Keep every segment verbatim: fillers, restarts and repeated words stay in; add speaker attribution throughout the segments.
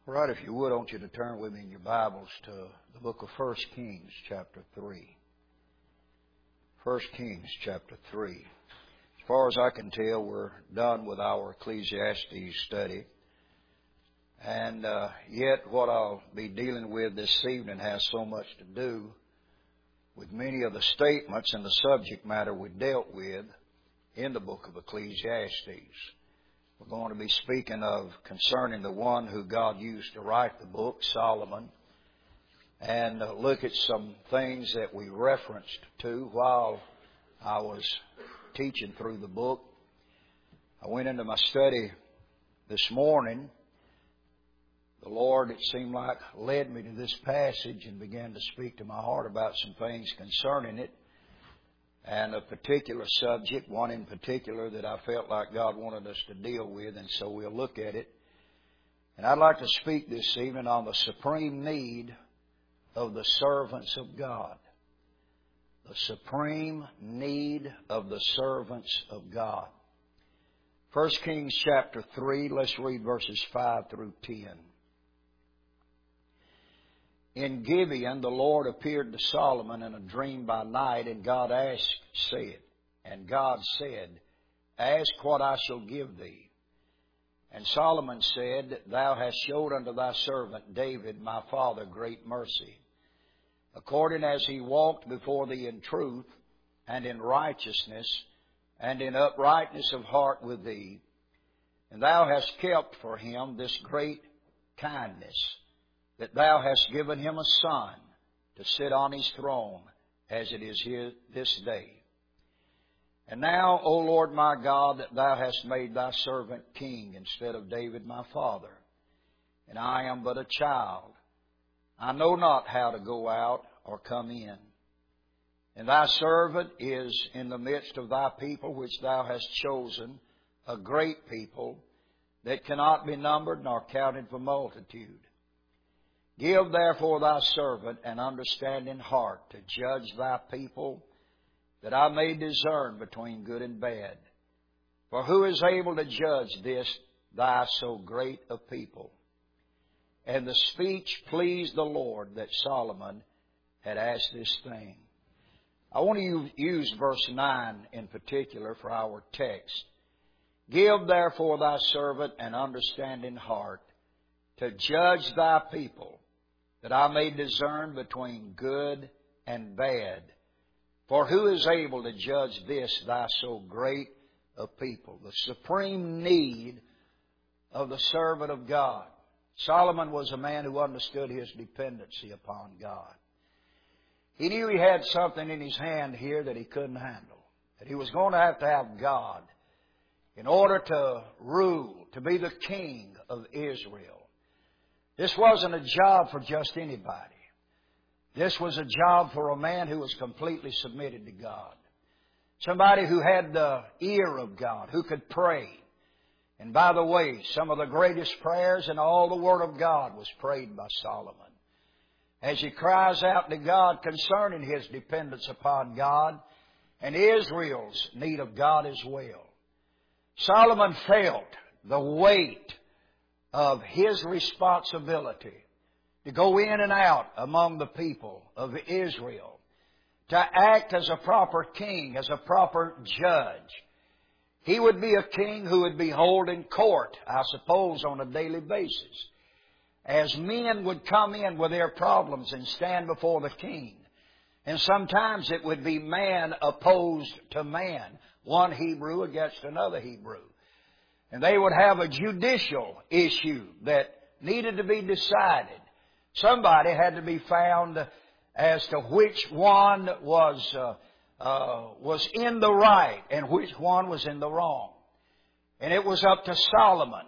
Speaker 1: All right, if you would, I want you to turn with me in your Bibles to the book of First Kings, chapter three. First Kings, chapter three. As far as I can tell, we're done with our Ecclesiastes study. And uh, yet what I'll be dealing with this evening has so much to do with many of the statements and the subject matter we dealt with in the book of Ecclesiastes. We're going to be speaking of concerning the one who God used to write the book, Solomon, and uh, look at some things that we referenced to while I was teaching through the book. I went into my study this morning. The Lord, it seemed like, led me to this passage and began to speak to my heart about some things concerning it. And a particular subject, one in particular that I felt like God wanted us to deal with, and so we'll look at it. And I'd like to speak this evening on the supreme need of the servants of God. The supreme need of the servants of God. First Kings chapter three, let's read verses five through ten. In Gibeon, the Lord appeared to Solomon in a dream by night, and God asked, said, and God said, Ask what I shall give thee. And Solomon said, Thou hast showed unto thy servant David, my father, great mercy, according as he walked before thee in truth, and in righteousness, and in uprightness of heart with thee. And thou hast kept for him this great kindness, that thou hast given him a son to sit on his throne, as it is here this day. And now, O Lord my God, that thou hast made thy servant king instead of David my father, and I am but a child. I know not how to go out or come in. And thy servant is in the midst of thy people, which thou hast chosen, a great people, that cannot be numbered nor counted for multitude. Give therefore thy servant an understanding heart to judge thy people, that I may discern between good and bad. For who is able to judge this thy so great a people? And the speech pleased the Lord that Solomon had asked this thing. I want to use verse nine in particular for our text. Give therefore thy servant an understanding heart to judge thy people, that I may discern between good and bad. For who is able to judge this thy so great a people? The supreme need of the servant of God. Solomon was a man who understood his dependency upon God. He knew he had something in his hand here that he couldn't handle. That he was going to have to have God in order to rule, to be the king of Israel. This wasn't a job for just anybody. This was a job for a man who was completely submitted to God. Somebody who had the ear of God, who could pray. And by the way, some of the greatest prayers in all the Word of God was prayed by Solomon, as he cries out to God concerning his dependence upon God and Israel's need of God as well. Solomon felt the weight of his responsibility to go in and out among the people of Israel, to act as a proper king, as a proper judge. He would be a king who would be holding court, I suppose, on a daily basis, as men would come in with their problems and stand before the king. And sometimes it would be man opposed to man, one Hebrew against another Hebrew. And they would have a judicial issue that needed to be decided. Somebody had to be found as to which one was uh, uh, was in the right and which one was in the wrong. And it was up to Solomon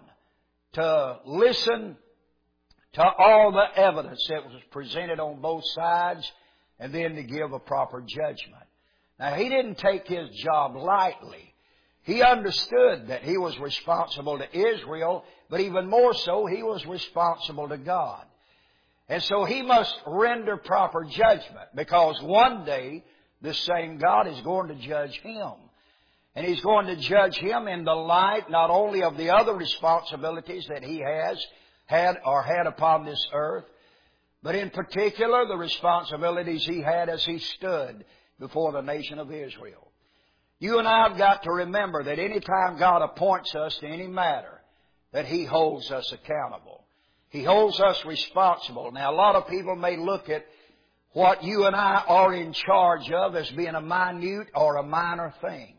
Speaker 1: to listen to all the evidence that was presented on both sides and then to give a proper judgment. Now, he didn't take his job lightly. He understood that he was responsible to Israel, but even more so, he was responsible to God. And so he must render proper judgment, because one day this same God is going to judge him. And He's going to judge him in the light not only of the other responsibilities that he has had or had upon this earth, but in particular the responsibilities he had as he stood before the nation of Israel. You and I have got to remember that any time God appoints us to any matter, that He holds us accountable. He holds us responsible. Now, a lot of people may look at what you and I are in charge of as being a minute or a minor thing.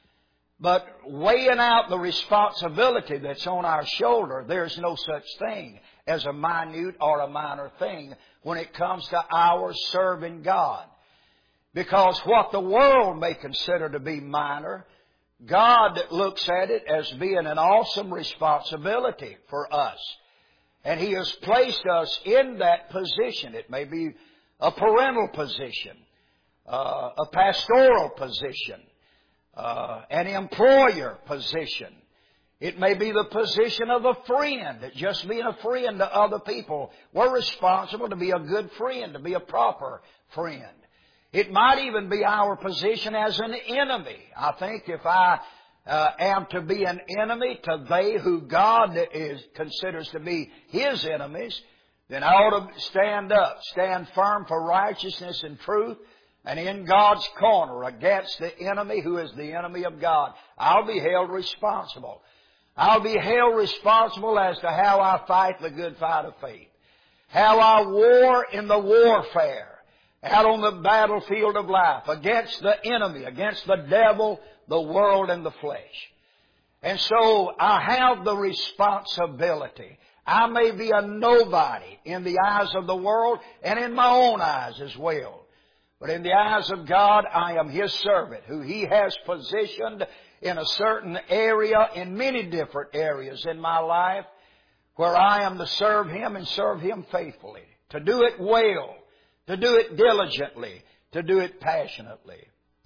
Speaker 1: But weighing out the responsibility that's on our shoulder, there's no such thing as a minute or a minor thing when it comes to our serving God. Because what the world may consider to be minor, God looks at it as being an awesome responsibility for us. And He has placed us in that position. It may be a parental position, uh, a pastoral position, uh, an employer position. It may be the position of a friend, just being a friend to other people. We're responsible to be a good friend, to be a proper friend. It might even be our position as an enemy. I think if I uh, am to be an enemy to they who God is, considers to be His enemies, then I ought to stand up, stand firm for righteousness and truth, and in God's corner against the enemy who is the enemy of God. I'll be held responsible. I'll be held responsible as to how I fight the good fight of faith, how I war in the warfare, out on the battlefield of life, against the enemy, against the devil, the world, and the flesh. And so I have the responsibility. I may be a nobody in the eyes of the world and in my own eyes as well. But in the eyes of God, I am His servant, who He has positioned in a certain area, in many different areas in my life, where I am to serve Him and serve Him faithfully, to do it well, to do it diligently, to do it passionately.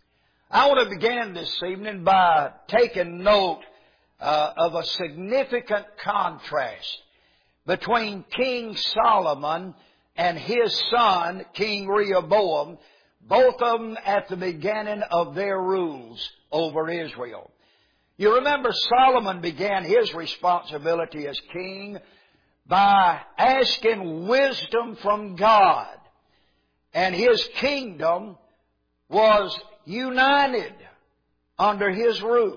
Speaker 1: I want to begin this evening by taking note uh, of a significant contrast between King Solomon and his son, King Rehoboam, both of them at the beginning of their rules over Israel. You remember Solomon began his responsibility as king by asking wisdom from God. And his kingdom was united under his rule.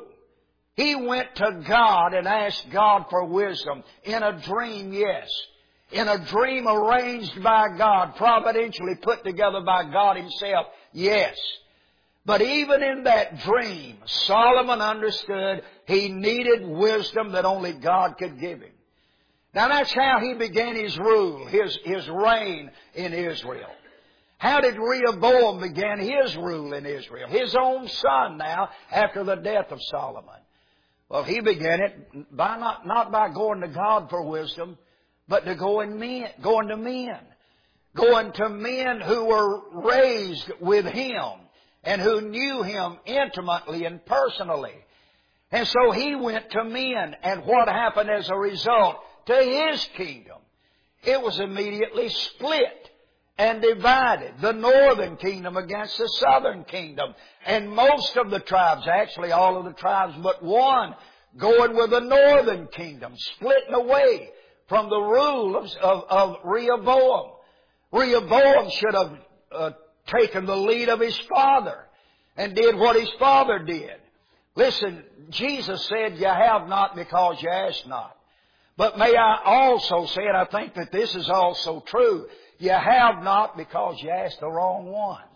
Speaker 1: He went to God and asked God for wisdom. In a dream, yes. In a dream arranged by God, providentially put together by God Himself, yes. But even in that dream, Solomon understood he needed wisdom that only God could give him. Now that's how he began his rule, his, his reign in Israel. How did Rehoboam begin his rule in Israel? His own son now, after the death of Solomon. Well, he began it by not, not by going to God for wisdom, but to going men, going to men. Going to men who were raised with him and who knew him intimately and personally. And so he went to men, and what happened as a result to his kingdom? It was immediately split and divided. The northern kingdom against the southern kingdom. And most of the tribes, actually all of the tribes but one, going with the northern kingdom, splitting away from the rule of, of, of Rehoboam. Rehoboam should have uh, taken the lead of his father and did what his father did. Listen, Jesus said, "You have not because you ask not." But may I also say, and I think that this is also true, you have not because you ask the wrong ones.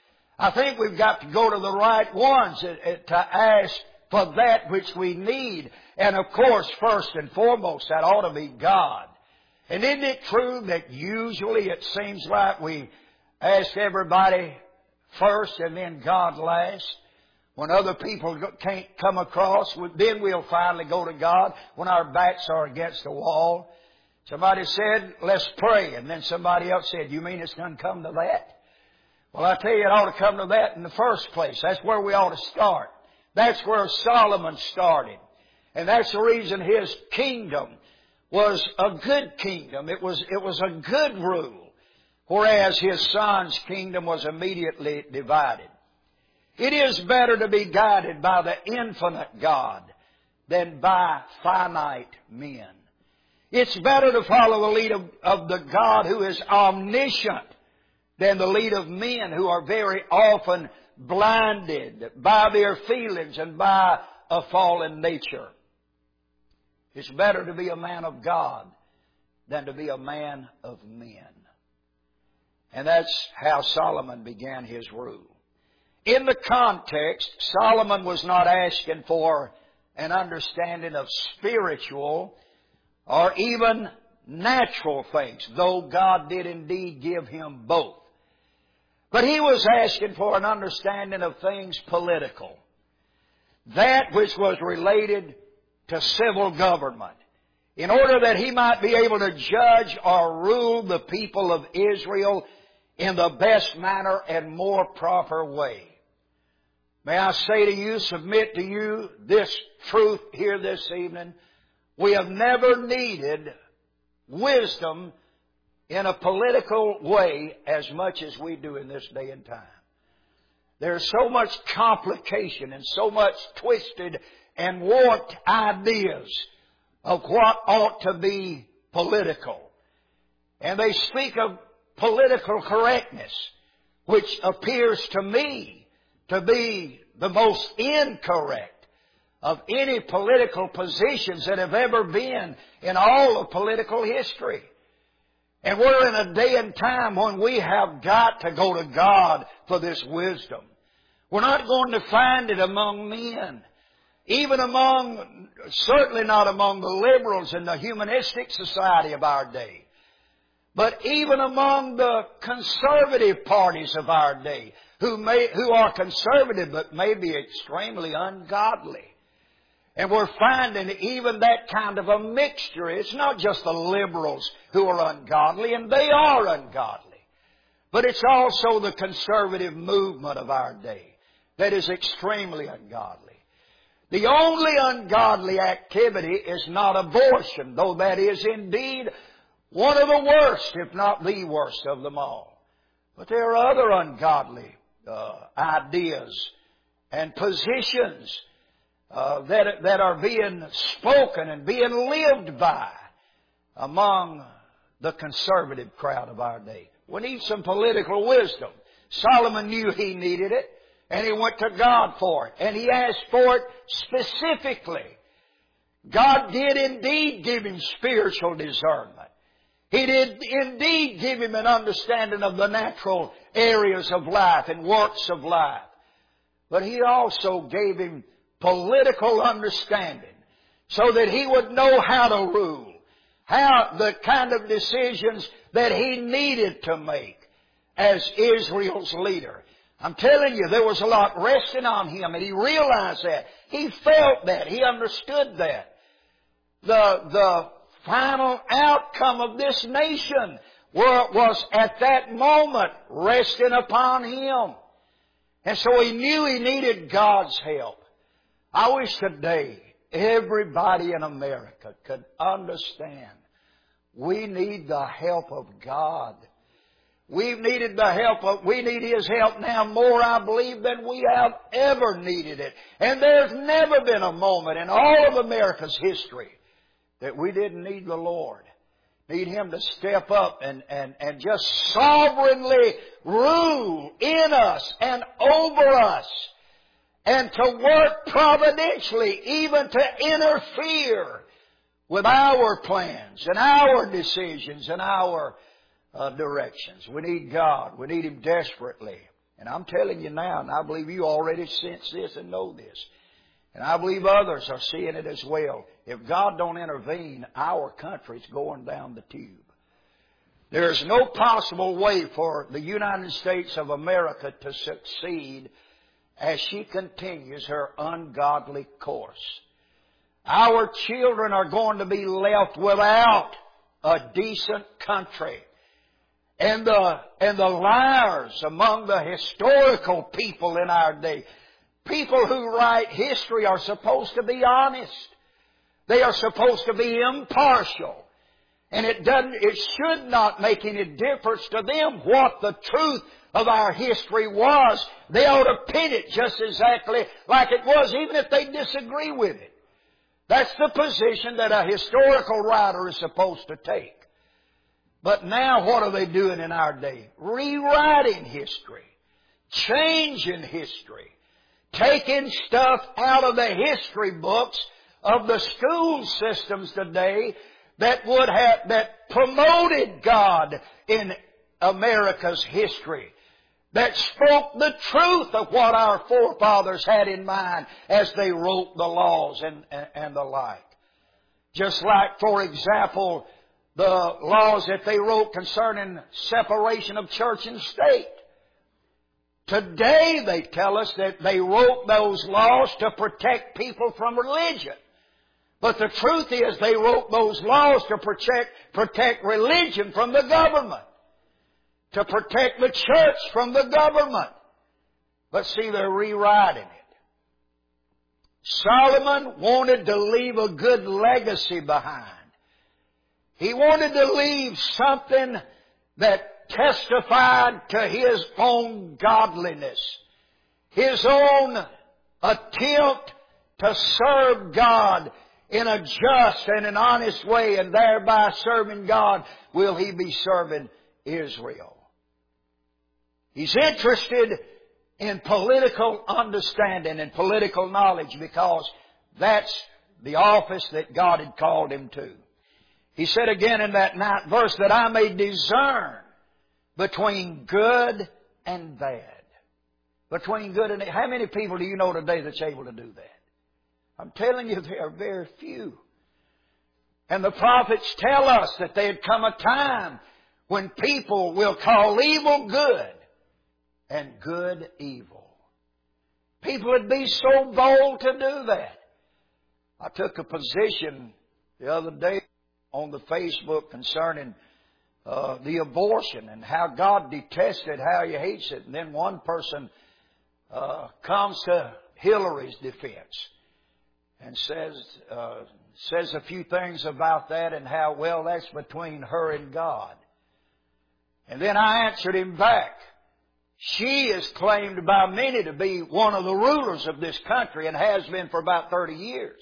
Speaker 1: I think we've got to go to the right ones to ask for that which we need. And of course, first and foremost, that ought to be God. And isn't it true that usually it seems like we ask everybody first and then God last? When other people can't come across, then we'll finally go to God when our backs are against the wall. Somebody said, "Let's pray." And then somebody else said, "You mean it's going to come to that?" Well, I tell you, it ought to come to that in the first place. That's where we ought to start. That's where Solomon started. And that's the reason his kingdom was a good kingdom. It was, it was a good rule. Whereas his son's kingdom was immediately divided. It is better to be guided by the infinite God than by finite men. It's better to follow the lead of, of the God who is omniscient than the lead of men who are very often blinded by their feelings and by a fallen nature. It's better to be a man of God than to be a man of men. And that's how Solomon began his rule. In the context, Solomon was not asking for an understanding of spiritual or even natural things, though God did indeed give him both. But he was asking for an understanding of things political, that which was related to civil government, in order that he might be able to judge or rule the people of Israel in the best manner and more proper way. May I say to you, submit to you this truth here this evening. We have never needed wisdom in a political way as much as we do in this day and time. There's so much complication and so much twisted and warped ideas of what ought to be political. And they speak of political correctness, which appears to me to be the most incorrect of any political positions that have ever been in all of political history. And we're in a day and time when we have got to go to God for this wisdom. We're not going to find it among men. Even among, certainly not among the liberals in the humanistic society of our day. But even among the conservative parties of our day, who may, who are conservative but may be extremely ungodly. And we're finding even that kind of a mixture. It's not just the liberals who are ungodly, and they are ungodly. But it's also the conservative movement of our day that is extremely ungodly. The only ungodly activity is not abortion, though that is indeed one of the worst, if not the worst of them all. But there are other ungodly uh, ideas and positions uh, that, that are being spoken and being lived by among the conservative crowd of our day. We need some political wisdom. Solomon knew he needed it. And he went to God for it. And he asked for it specifically. God did indeed give him spiritual discernment. He did indeed give him an understanding of the natural areas of life and works of life. But he also gave him political understanding so that he would know how to rule, how the kind of decisions that he needed to make as Israel's leader. I'm telling you, there was a lot resting on him, and he realized that. He felt that. He understood that. The, the final outcome of this nation was at that moment resting upon him. And so he knew he needed God's help. I wish today everybody in America could understand we need the help of God. We've needed the help of, we need His help now more, I believe, than we have ever needed it. And there's never been a moment in all of America's history that we didn't need the Lord. Need Him to step up and, and, and just sovereignly rule in us and over us. And to work providentially, even to interfere with our plans and our decisions and our Uh, directions. We need God. We need Him desperately. And I'm telling you now, and I believe you already sense this and know this, and I believe others are seeing it as well. If God don't intervene, our country's going down the tube. There is no possible way for the United States of America to succeed as she continues her ungodly course. Our children are going to be left without a decent country. And the, and the liars among the historical people in our day, people who write history, are supposed to be honest. They are supposed to be impartial. And it doesn't, it should not make any difference to them what the truth of our history was. They ought to pin it just exactly like it was, even if they disagree with it. That's the position that a historical writer is supposed to take. But now what are they doing in our day? Rewriting history. Changing history. Taking stuff out of the history books of the school systems today that would have, that promoted God in America's history. That spoke the truth of what our forefathers had in mind as they wrote the laws and, and, and the like. Just like, for example, the laws that they wrote concerning separation of church and state. Today they tell us that they wrote those laws to protect people from religion. But the truth is they wrote those laws to protect, protect religion from the government. To protect the church from the government. But see, they're rewriting it. Solomon wanted to leave a good legacy behind. He wanted to leave something that testified to his own godliness. His own attempt to serve God in a just and an honest way, and thereby serving God will he be serving Israel. He's interested in political understanding and political knowledge because that's the office that God had called him to. He said again in that ninth verse that I may discern between good and bad. Between good and bad. How many people do you know today that's able to do that? I'm telling you, there are very few. And the prophets tell us that there had come a time when people will call evil good and good evil. People would be so bold to do that. I took a position the other day on the Facebook concerning uh, the abortion and how God detests it, how He hates it. And then one person uh, comes to Hillary's defense and says uh, says a few things about that and how, well, that's between her and God. And then I answered him back. She is claimed by many to be one of the rulers of this country and has been for about thirty years.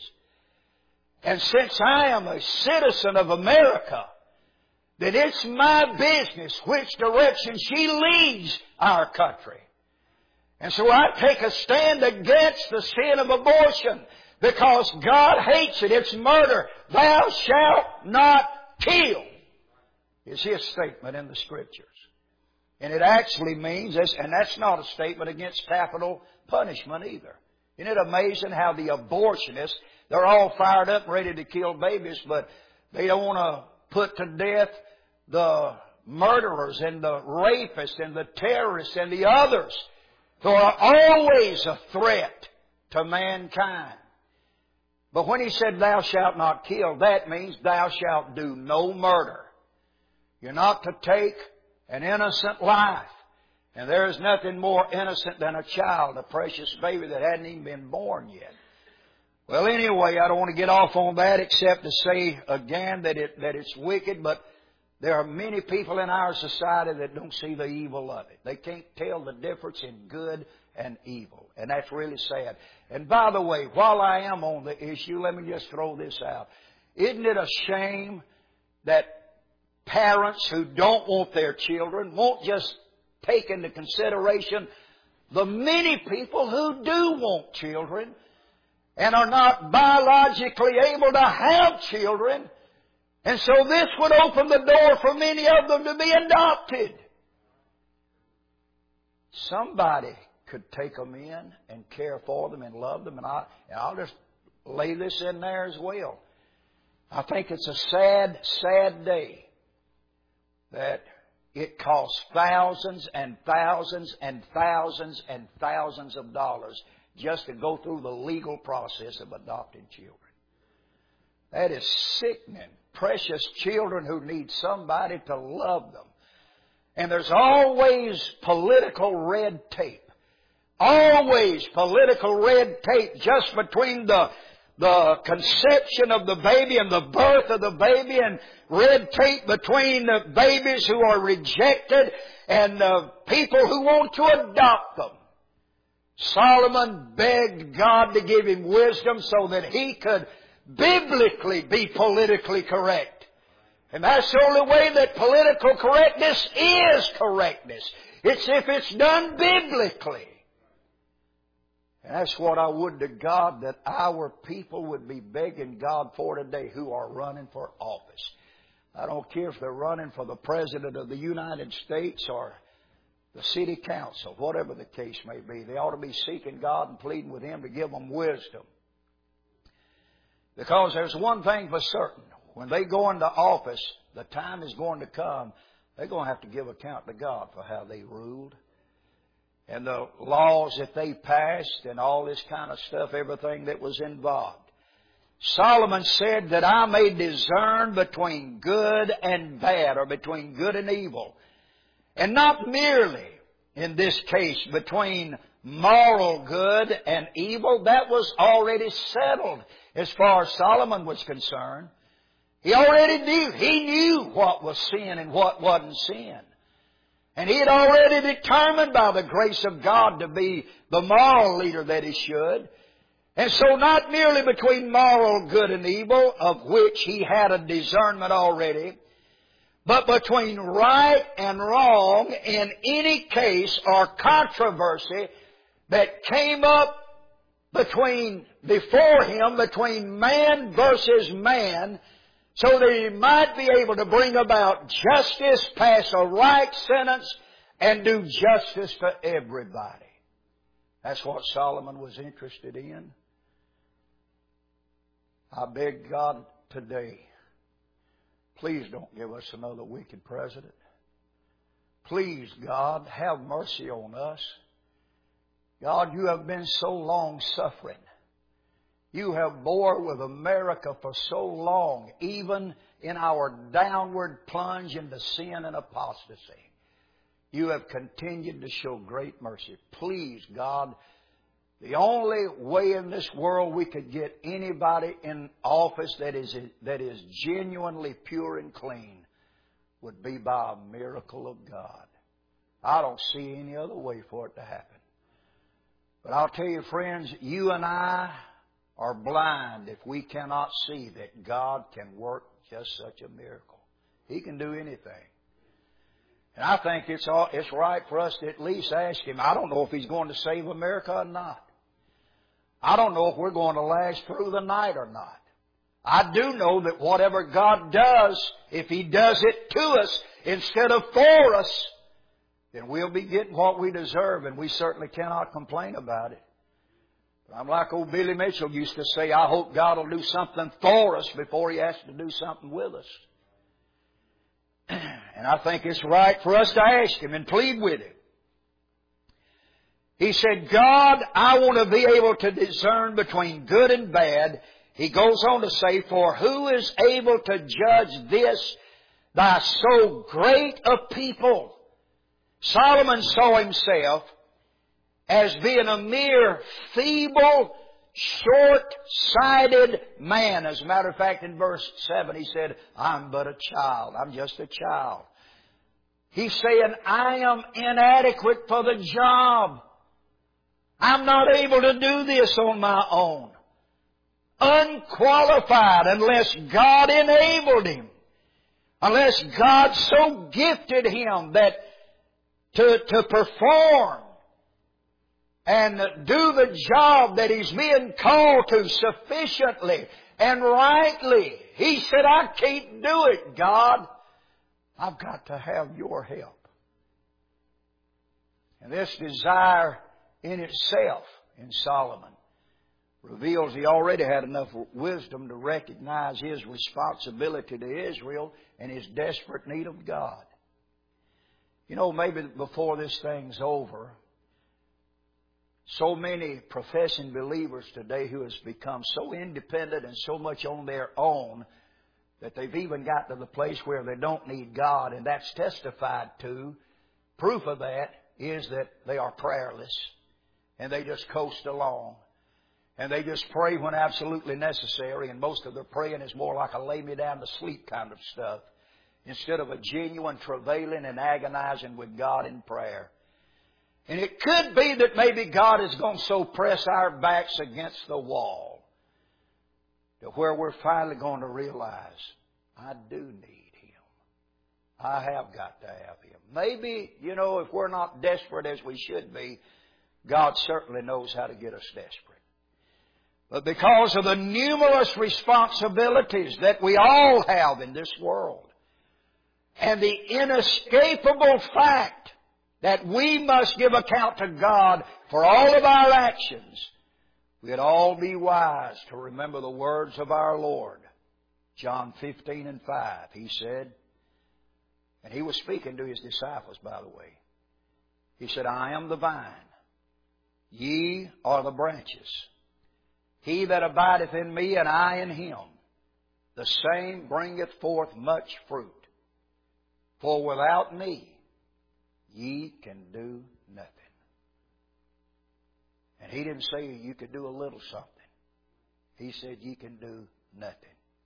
Speaker 1: And since I am a citizen of America, that it's my business which direction she leads our country. And so I take a stand against the sin of abortion because God hates it. It's murder. Thou shalt not kill is His statement in the Scriptures. And it actually means, and that's not a statement against capital punishment either. Isn't it amazing how the abortionists, they're all fired up and ready to kill babies, but they don't want to put to death the murderers and the rapists and the terrorists and the others who are always a threat to mankind. But when He said, thou shalt not kill, that means thou shalt do no murder. You're not to take an innocent life. And there is nothing more innocent than a child, a precious baby that hadn't even been born yet. Well, anyway, I don't want to get off on that except to say again that it that it's wicked, but there are many people in our society that don't see the evil of it. They can't tell the difference in good and evil. And that's really sad. And by the way, while I am on the issue, let me just throw this out. Isn't it a shame that parents who don't want their children won't just take into consideration the many people who do want children and are not biologically able to have children? And so this would open the door for many of them to be adopted. Somebody could take them in and care for them and love them. And, I, and I'll just lay this in there as well. I think it's a sad, sad day that it costs thousands and thousands and thousands and thousands of dollars just to go through the legal process of adopting children. That is sickening. Precious children who need somebody to love them. And there's always political red tape. Always political red tape just between the the conception of the baby and the birth of the baby, and red tape between the babies who are rejected and the people who want to adopt them. Solomon begged God to give him wisdom so that he could biblically be politically correct. And that's the only way that political correctness is correctness. It's if it's done biblically. And that's what I would to God that our people would be begging God for today who are running for office. I don't care if they're running for the President of the United States or the City Council, whatever the case may be. They ought to be seeking God and pleading with Him to give them wisdom. Because there's one thing for certain. When they go into office, the time is going to come, they're going to have to give account to God for how they ruled. And the laws that they passed and all this kind of stuff, everything that was involved. Solomon said that I may discern between good and bad, or between good and evil. And not merely, in this case, between moral good and evil. That was already settled as far as Solomon was concerned. He already knew. He knew what was sin and what wasn't sin. And he had already determined by the grace of God to be the moral leader that he should. And so not merely between moral good and evil, of which he had a discernment already, but between right and wrong in any case or controversy that came up between, before him, between man versus man, so that he might be able to bring about justice, pass a right sentence, and do justice to everybody. That's what Solomon was interested in. I beg God today, please don't give us another wicked president. Please, God, have mercy on us. God, you have been so long suffering. You have bore with America for so long, even in our downward plunge into sin and apostasy. You have continued to show great mercy. Please, God, the only way in this world we could get anybody in office that is, that is genuinely pure and clean would be by a miracle of God. I don't see any other way for it to happen. But I'll tell you, friends, you and I are blind if we cannot see that God can work just such a miracle. He can do anything. And I think it's all, it's right for us to at least ask Him. I don't know if He's going to save America or not. I don't know if we're going to last through the night or not. I do know that whatever God does, if He does it to us instead of for us, then we'll be getting what we deserve, and we certainly cannot complain about it. But I'm like old Billy Mitchell used to say, I hope God will do something for us before He has to do something with us. And I think it's right for us to ask Him and plead with Him. He said, God, I want to be able to discern between good and bad. He goes on to say, for who is able to judge this, thy so great a people? Solomon saw himself as being a mere feeble, short-sighted man. As a matter of fact, in verse seven, he said, I'm but a child. I'm just a child. He's saying, I am inadequate for the job. I'm not able to do this on my own. Unqualified unless God enabled him. Unless God so gifted him that to, to perform and do the job that he's being called to sufficiently and rightly. He said, I can't do it, God. I've got to have your help. And this desire in itself in Solomon reveals he already had enough wisdom to recognize his responsibility to Israel and his desperate need of God. You know, maybe before this thing's over, so many professing believers today who has become so independent and so much on their own that they've even got to the place where they don't need God, and that's testified to. Proof of that is that they are prayerless, and they just coast along. And they just pray when absolutely necessary, and most of their praying is more like a lay me down to sleep kind of stuff, instead of a genuine travailing and agonizing with God in prayer. And it could be that maybe God is going to so press our backs against the wall to where we're finally going to realize, I do need Him. I have got to have Him. Maybe, you know, if we're not desperate as we should be, God certainly knows how to get us desperate. But because of the numerous responsibilities that we all have in this world, and the inescapable fact that we must give account to God for all of our actions, we'd all be wise to remember the words of our Lord. John fifteen and five, He said, and He was speaking to His disciples, by the way. He said, I am the vine, ye are the branches. He that abideth in me and I in him, the same bringeth forth much fruit. For without me, ye can do nothing. And He didn't say you could do a little something. He said ye can do nothing.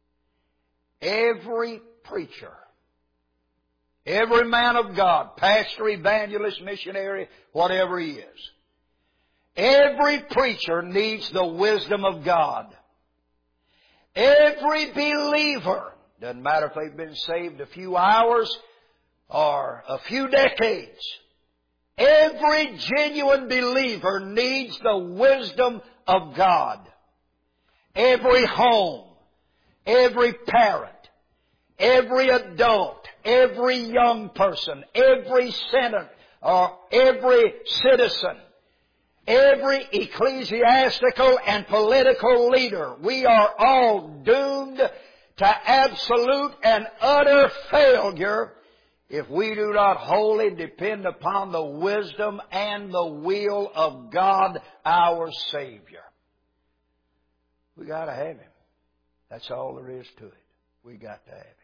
Speaker 1: Every preacher, every man of God, pastor, evangelist, missionary, whatever he is, every preacher needs the wisdom of God. Every believer, doesn't matter if they've been saved a few hours or a few decades, every genuine believer needs the wisdom of God. Every home, every parent, every adult, every young person, every senator, or every citizen, every ecclesiastical and political leader, we are all doomed to absolute and utter failure if we do not wholly depend upon the wisdom and the will of God our Savior. We got to have Him. That's all there is to it. We got to have Him.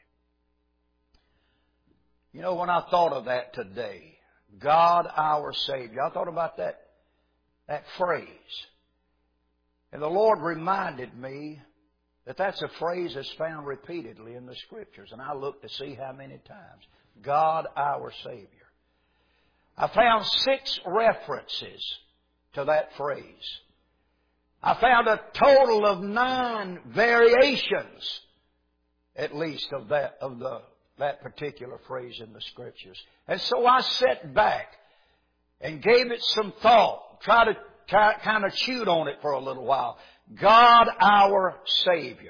Speaker 1: You know, when I thought of that today, God our Savior, I thought about that, that phrase. And the Lord reminded me that that's a phrase that's found repeatedly in the Scriptures. And I looked to see how many times. God our Savior. I found six references to that phrase. I found a total of nine variations, at least, of that of the that particular phrase in the Scriptures. And so I sat back and gave it some thought, tried to try, kind of chewed on it for a little while. God our Savior.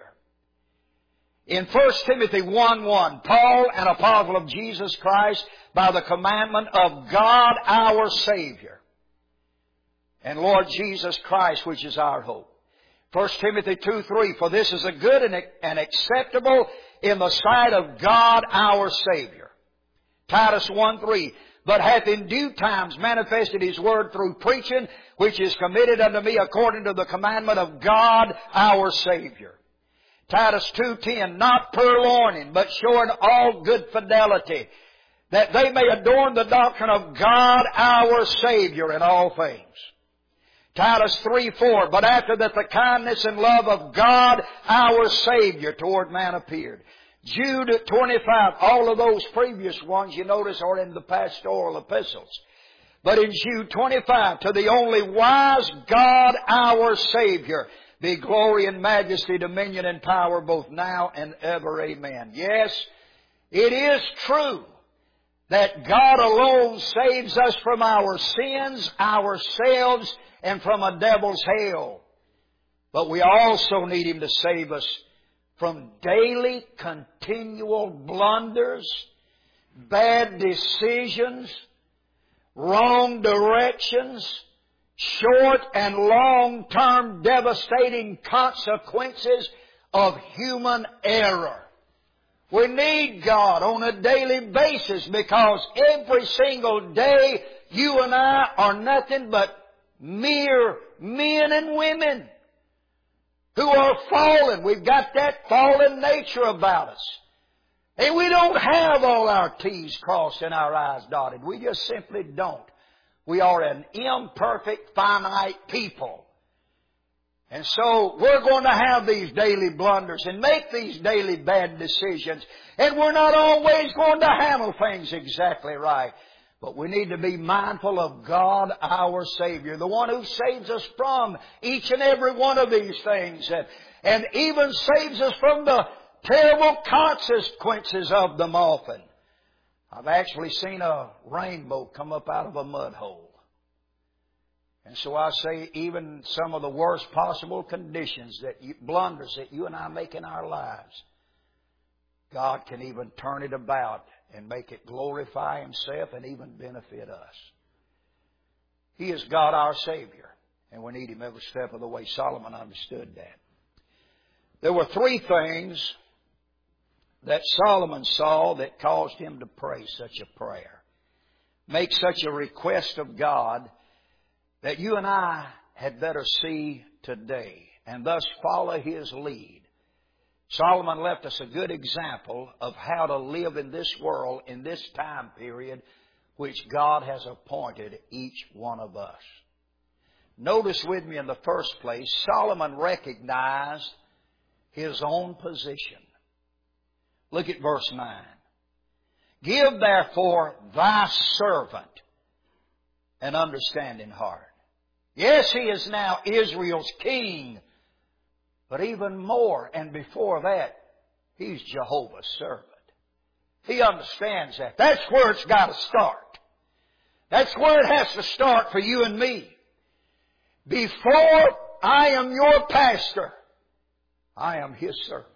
Speaker 1: In First Timothy one one, Paul, an apostle of Jesus Christ, by the commandment of God our Savior, and Lord Jesus Christ, which is our hope. First Timothy two three, for this is a good and acceptable in the sight of God our Savior. Titus one three, but hath in due times manifested His word through preaching, which is committed unto me according to the commandment of God our Savior. Titus two ten, not purloining, but showing all good fidelity, that they may adorn the doctrine of God our Savior in all things. Titus three four, but after that the kindness and love of God our Savior toward man appeared. Jude twenty-five, all of those previous ones you notice are in the pastoral epistles. But in Jude twenty-five, to the only wise God our Savior, be glory and majesty, dominion and power, both now and ever. Amen. Yes, it is true that God alone saves us from our sins, ourselves, and from a devil's hell. But we also need Him to save us from daily, continual blunders, bad decisions, wrong directions, short and long-term devastating consequences of human error. We need God on a daily basis because every single day you and I are nothing but mere men and women who are fallen. We've got that fallen nature about us. And we don't have all our T's crossed and our I's dotted. We just simply don't. We are an imperfect, finite people. And so we're going to have these daily blunders and make these daily bad decisions. And we're not always going to handle things exactly right. But we need to be mindful of God our Savior, the one who saves us from each and every one of these things, and, and even saves us from the terrible consequences of them often. I've actually seen a rainbow come up out of a mud hole. And so I say even some of the worst possible conditions, that you, blunders that you and I make in our lives, God can even turn it about and make it glorify Himself and even benefit us. He is God our Savior, and we need Him every step of the way. Solomon understood that. There were three things that Solomon saw that caused him to pray such a prayer, make such a request of God, that you and I had better see today and thus follow his lead. Solomon left us a good example of how to live in this world in this time period which God has appointed each one of us. Notice with me in the first place, Solomon recognized his own position. Look at verse nine. Give therefore thy servant an understanding heart. Yes, he is now Israel's king, but even more and before that, he's Jehovah's servant. He understands that. That's where it's got to start. That's where it has to start for you and me. Before I am your pastor, I am his servant.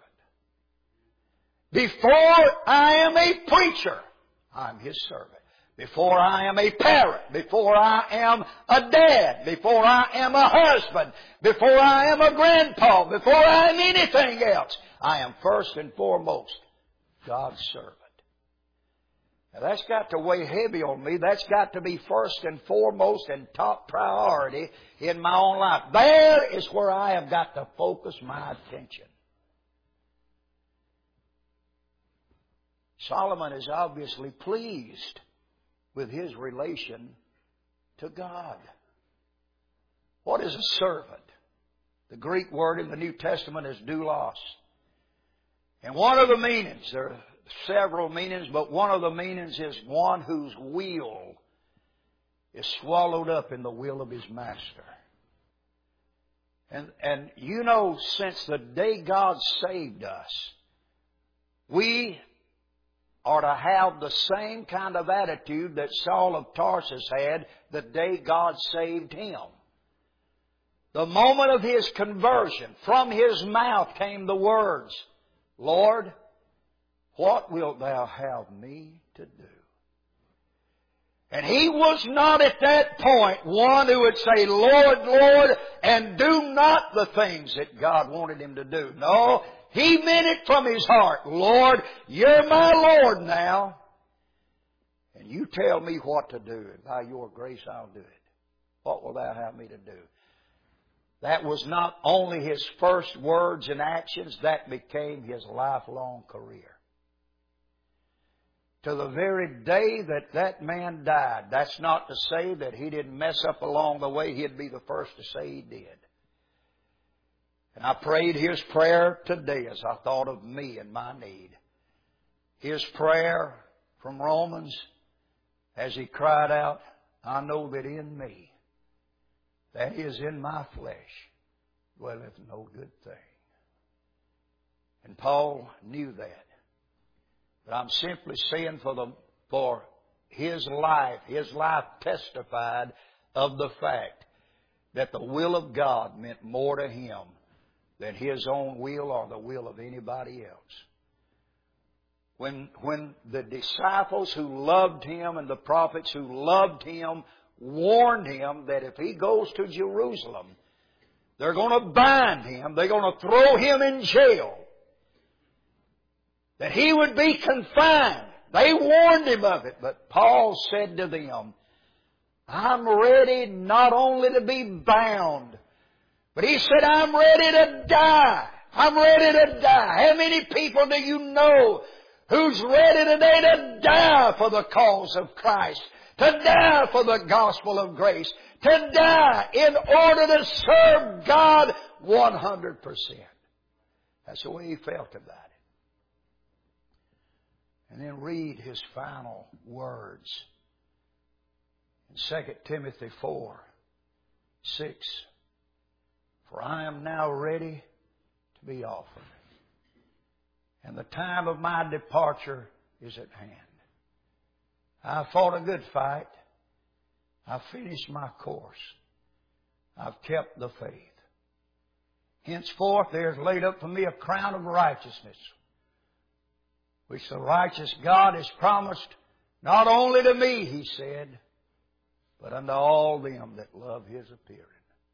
Speaker 1: Before I am a preacher, I'm his servant. Before I am a parent, before I am a dad, before I am a husband, before I am a grandpa, before I am anything else, I am first and foremost God's servant. Now that's got to weigh heavy on me. That's got to be first and foremost and top priority in my own life. There is where I have got to focus my attention. Solomon is obviously pleased with his relation to God. What is a servant? The Greek word in the New Testament is doulos. And one of the meanings, there are several meanings, but one of the meanings is one whose will is swallowed up in the will of his master. And, and you know, since the day God saved us, we are to have the same kind of attitude that Saul of Tarsus had the day God saved him. The moment of his conversion, from his mouth came the words, Lord, what wilt thou have me to do? And he was not at that point one who would say, Lord, Lord, and do not the things that God wanted him to do. No, he meant it from his heart. Lord, you're my Lord now. And you tell me what to do. And by your grace, I'll do it. What will thou have me to do? That was not only his first words and actions, that became his lifelong career. To the very day that that man died. That's not to say that he didn't mess up along the way. He'd be the first to say he did. And I prayed his prayer today as I thought of me and my need. His prayer from Romans as he cried out, I know that in me, that is in my flesh, dwelleth no good thing. And Paul knew that. But I'm simply saying for the, for his life, his life testified of the fact that the will of God meant more to him than his own will or the will of anybody else. When, when the disciples who loved him and the prophets who loved him warned him that if he goes to Jerusalem, they're going to bind him, they're going to throw him in jail, that he would be confined. They warned him of it, but Paul said to them, I'm ready not only to be bound, but he said, I'm ready to die. I'm ready to die. How many people do you know who's ready today to die for the cause of Christ? To die for the gospel of grace? To die in order to serve God one hundred percent. That's the way he felt about it. And then read his final words In Second Timothy four, six, for I am now ready to be offered, and the time of my departure is at hand. I fought a good fight. I've finished my course. I've kept the faith. Henceforth there is laid up for me a crown of righteousness, which the righteous God has promised not only to me, He said, but unto all them that love His appearing.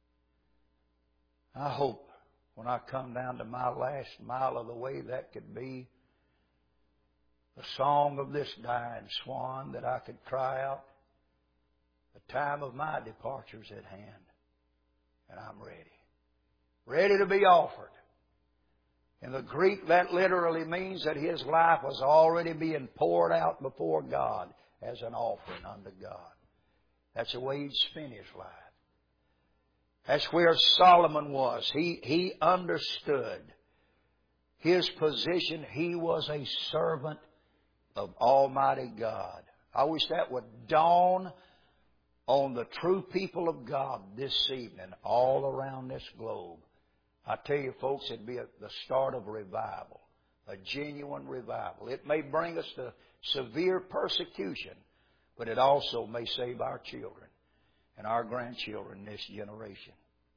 Speaker 1: I hope when I come down to my last mile of the way, that could be the song of this dying swan, that I could cry out, the time of my departure is at hand, and I'm ready. Ready to be offered. In the Greek, that literally means that his life was already being poured out before God as an offering unto God. That's the way he'd spent his life. That's where Solomon was. He, he understood his position. He was a servant of Almighty God. I wish that would dawn on the true people of God this evening all around this globe. I tell you, folks, it'd be a, the start of a revival, a genuine revival. It may bring us to severe persecution, but it also may save our children and our grandchildren in this generation.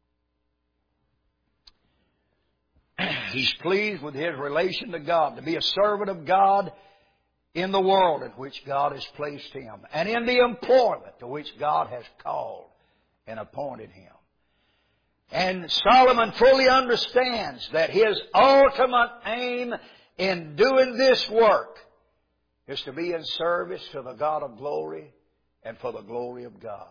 Speaker 1: He's pleased with his relation to God, to be a servant of God in the world in which God has placed him, and in the employment to which God has called and appointed him. And Solomon fully understands that his ultimate aim in doing this work is to be in service to the God of glory and for the glory of God.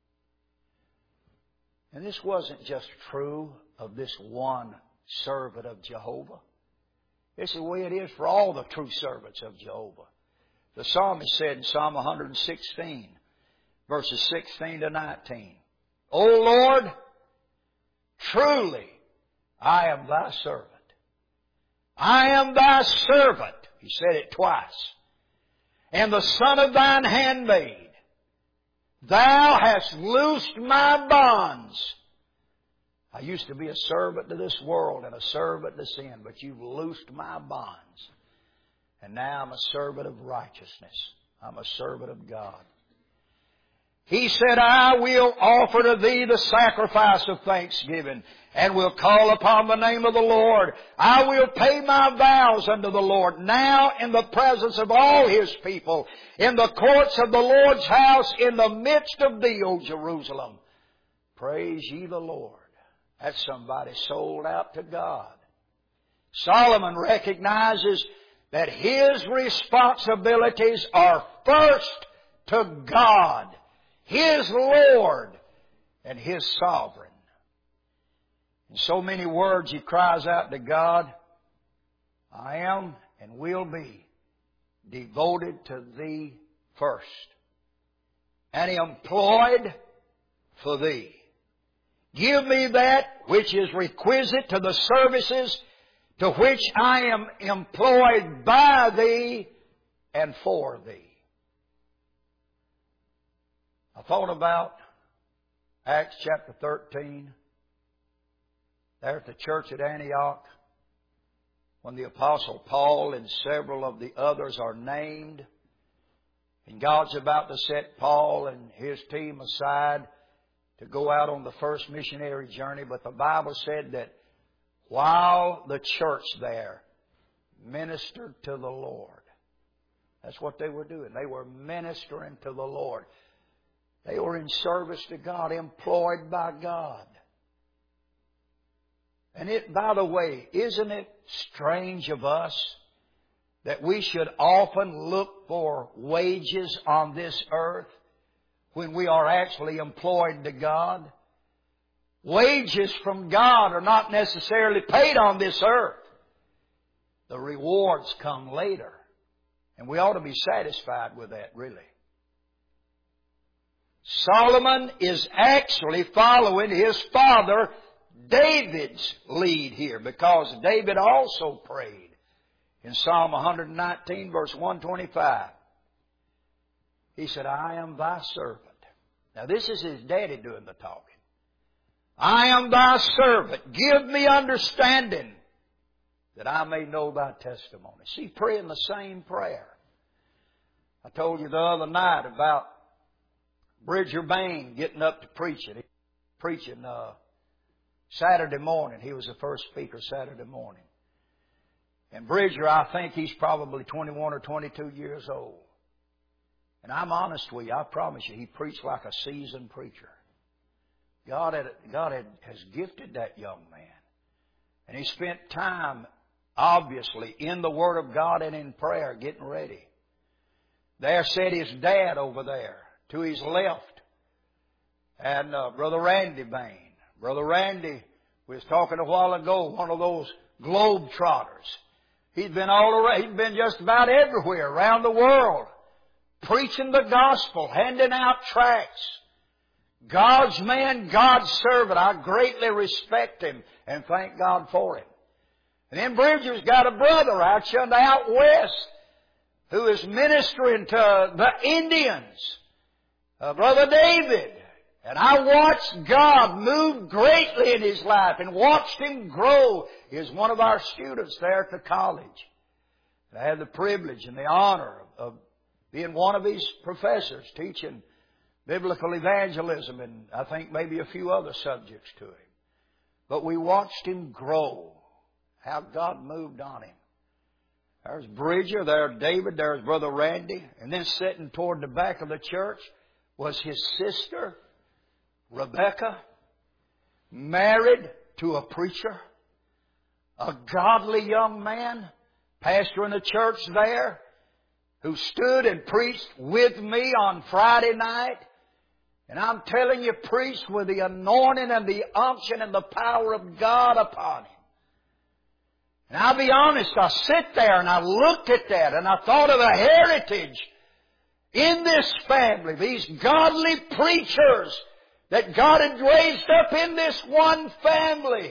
Speaker 1: And this wasn't just true of this one servant of Jehovah. This is the way it is for all the true servants of Jehovah. The psalmist said in Psalm one sixteen, verses sixteen to nineteen, O Lord, truly I am thy servant. I am thy servant. He said it twice. And the son of thine handmaid. Thou hast loosed my bonds. I used to be a servant to this world and a servant to sin, but you've loosed my bonds. And now I'm a servant of righteousness. I'm a servant of God. He said, I will offer to thee the sacrifice of thanksgiving, and will call upon the name of the Lord. I will pay my vows unto the Lord now in the presence of all His people, in the courts of the Lord's house, in the midst of thee, O Jerusalem. Praise ye the Lord. That's somebody sold out to God. Solomon recognizes that his responsibilities are first to God, His Lord, and His sovereign. In so many words, he cries out to God, I am and will be devoted to Thee first, and employed for Thee. Give me that which is requisite to the services to which I am employed by Thee and for Thee. I thought about Acts chapter thirteen, there at the church at Antioch, when the Apostle Paul and several of the others are named, and God's about to set Paul and his team aside to go out on the first missionary journey. But the Bible said that while the church there ministered to the Lord, that's what they were doing. They were ministering to the Lord. They were in service to God, employed by God. And it, by the way, isn't it strange of us that we should often look for wages on this earth when we are actually employed to God? Wages from God are not necessarily paid on this earth. The rewards come later. And we ought to be satisfied with that, really. Solomon is actually following his father David's lead here, because David also prayed in Psalm one nineteen, verse one twenty-five. He said, I am thy servant. Now this is his daddy doing the talking. I am thy servant. Give me understanding that I may know thy testimony. See, praying the same prayer. I told you the other night about Bridger Bain getting up to preaching. He was preaching uh, Saturday morning. He was the first speaker Saturday morning. And Bridger, I think he's probably twenty-one or twenty-two years old. And I'm honest with you, I promise you, he preached like a seasoned preacher. God had, God had, has gifted that young man. And he spent time, obviously, in the Word of God and in prayer, getting ready. There sat his dad over there, to his left. And uh, Brother Randy Bain. Brother Randy was talking a while ago, one of those globe trotters. He'd been all around, he'd been just about everywhere around the world, preaching the gospel, handing out tracts. God's man, God's servant. I greatly respect him and thank God for him. And then Bridger's got a brother out yonder out west who is ministering to the Indians, uh, Brother David. And I watched God move greatly in his life and watched him grow. He was one of our students there at the college. I had the privilege and the honor of being one of his professors teaching biblical evangelism and I think maybe a few other subjects to him. But we watched him grow, how God moved on him. There's Bridger, there's David, there's Brother Randy. And then sitting toward the back of the church was his sister, Rebecca, married to a preacher, a godly young man, pastor in the church there, who stood and preached with me on Friday night. And I'm telling you, preached with the anointing and the unction and the power of God upon him. And I'll be honest, I sit there and I looked at that and I thought of the heritage in this family, these godly preachers that God had raised up in this one family.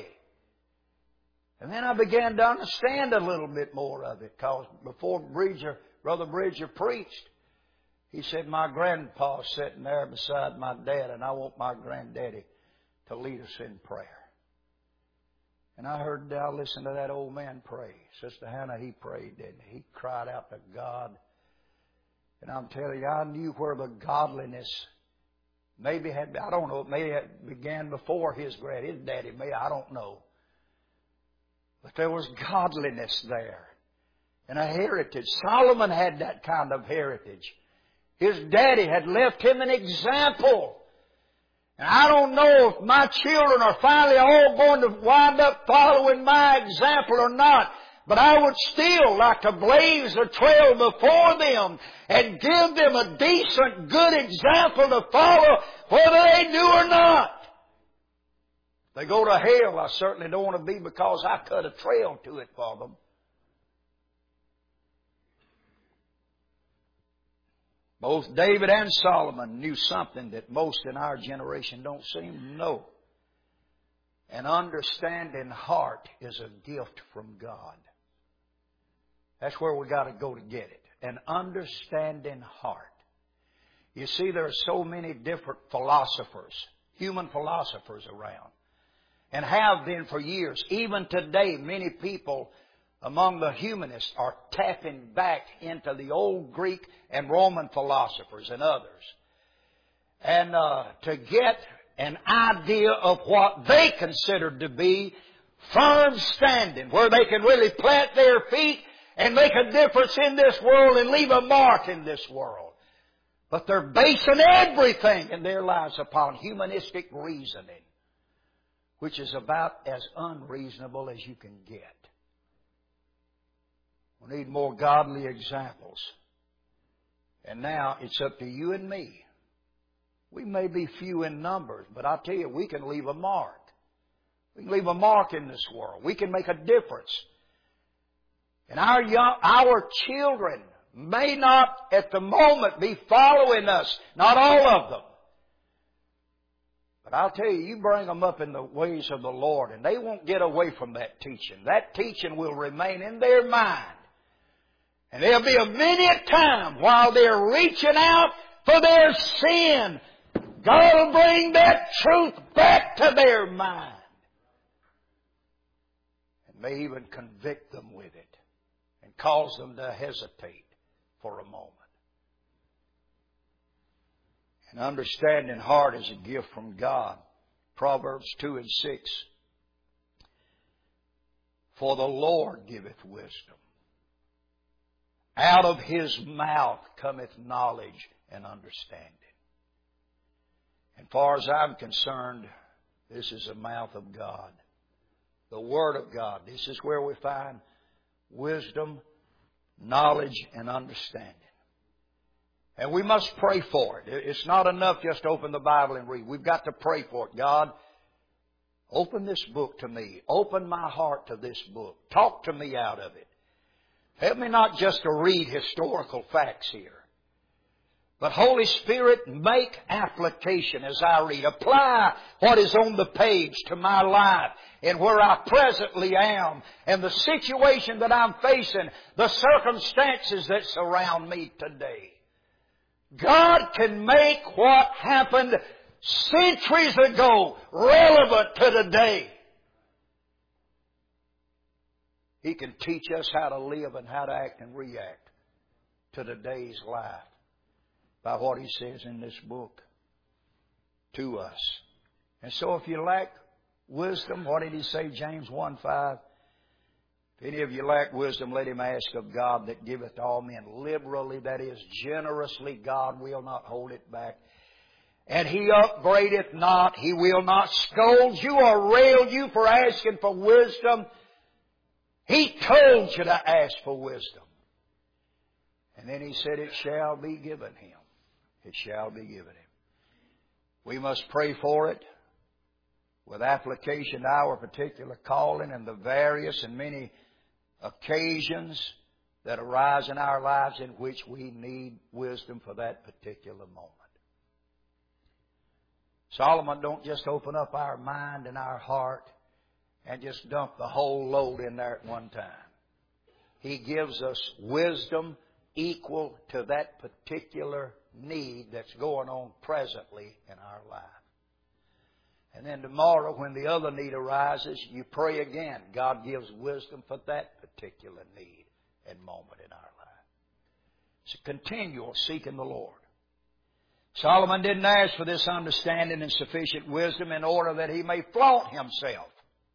Speaker 1: And then I began to understand a little bit more of it, because before Bridger, Brother Bridger preached, he said, my grandpa's sitting there beside my dad, and I want my granddaddy to lead us in prayer. And I heard, I listened to that old man pray. Sister Hannah, he prayed, didn't he? He cried out to God. And I'm telling you, I knew where the godliness maybe had, I don't know, maybe it began before his grand, his daddy, maybe, I don't know. But there was godliness there. And a heritage. Solomon had that kind of heritage. His daddy had left him an example. And I don't know if my children are finally all going to wind up following my example or not. But I would still like to blaze a trail before them and give them a decent, good example to follow, whether they do or not. If they go to hell, I certainly don't want to be because I cut a trail to it for them. Both David and Solomon knew something that most in our generation don't seem to know. An understanding heart is a gift from God. That's where we got to go to get it. An understanding heart. You see, there are so many different philosophers, human philosophers around, and have been for years. Even today, many people among the humanists are tapping back into the old Greek and Roman philosophers and others. And uh, to get an idea of what they considered to be firm standing, where they can really plant their feet and make a difference in this world and leave a mark in this world. But they're basing everything in their lives upon humanistic reasoning, which is about as unreasonable as you can get. We need more godly examples. And now it's up to you and me. We may be few in numbers, but I tell you, we can leave a mark. We can leave a mark in this world. We can make a difference. And our young, our children may not at the moment be following us. Not all of them. But I'll tell you, you bring them up in the ways of the Lord, and they won't get away from that teaching. That teaching will remain in their mind. And there'll be a many a time while they're reaching out for their sin, God will bring that truth back to their mind. And may even convict them with it and cause them to hesitate for a moment. An understanding heart is a gift from God. Proverbs two and six. For the Lord giveth wisdom. Out of His mouth cometh knowledge and understanding. And far as I'm concerned, this is the mouth of God. The Word of God. This is where we find wisdom, knowledge, and understanding. And we must pray for it. It's not enough just to open the Bible and read. We've got to pray for it. God, open this book to me. Open my heart to this book. Talk to me out of it. Help me not just to read historical facts here. But Holy Spirit, make application as I read. Apply what is on the page to my life and where I presently am and the situation that I'm facing, the circumstances that surround me today. God can make what happened centuries ago relevant to today. He can teach us how to live and how to act and react to today's life by what He says in this book to us. And so if you lack wisdom, what did He say, James one five? If any of you lack wisdom, let him ask of God that giveth to all men liberally, that is, generously. God will not hold it back. And He upbraideth not. He will not scold you or rail you for asking for wisdom. He told you to ask for wisdom. And then He said, it shall be given him. It shall be given him. We must pray for it with application to our particular calling and the various and many occasions that arise in our lives in which we need wisdom for that particular moment. Solomon don't just open up our mind and our heart and just dump the whole load in there at one time. He gives us wisdom equal to that particular need that's going on presently in our life. And then tomorrow, when the other need arises, you pray again. God gives wisdom for that particular need and moment in our life. It's a continual seeking the Lord. Solomon didn't ask for this understanding and sufficient wisdom in order that he may flaunt himself,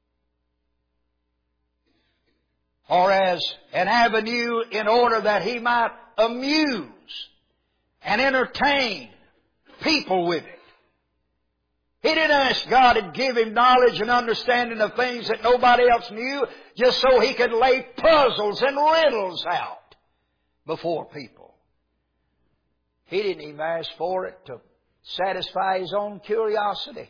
Speaker 1: or as an avenue in order that he might amuse and entertain people with it. He didn't ask God to give him knowledge and understanding of things that nobody else knew just so he could lay puzzles and riddles out before people. He didn't even ask for it to satisfy his own curiosity.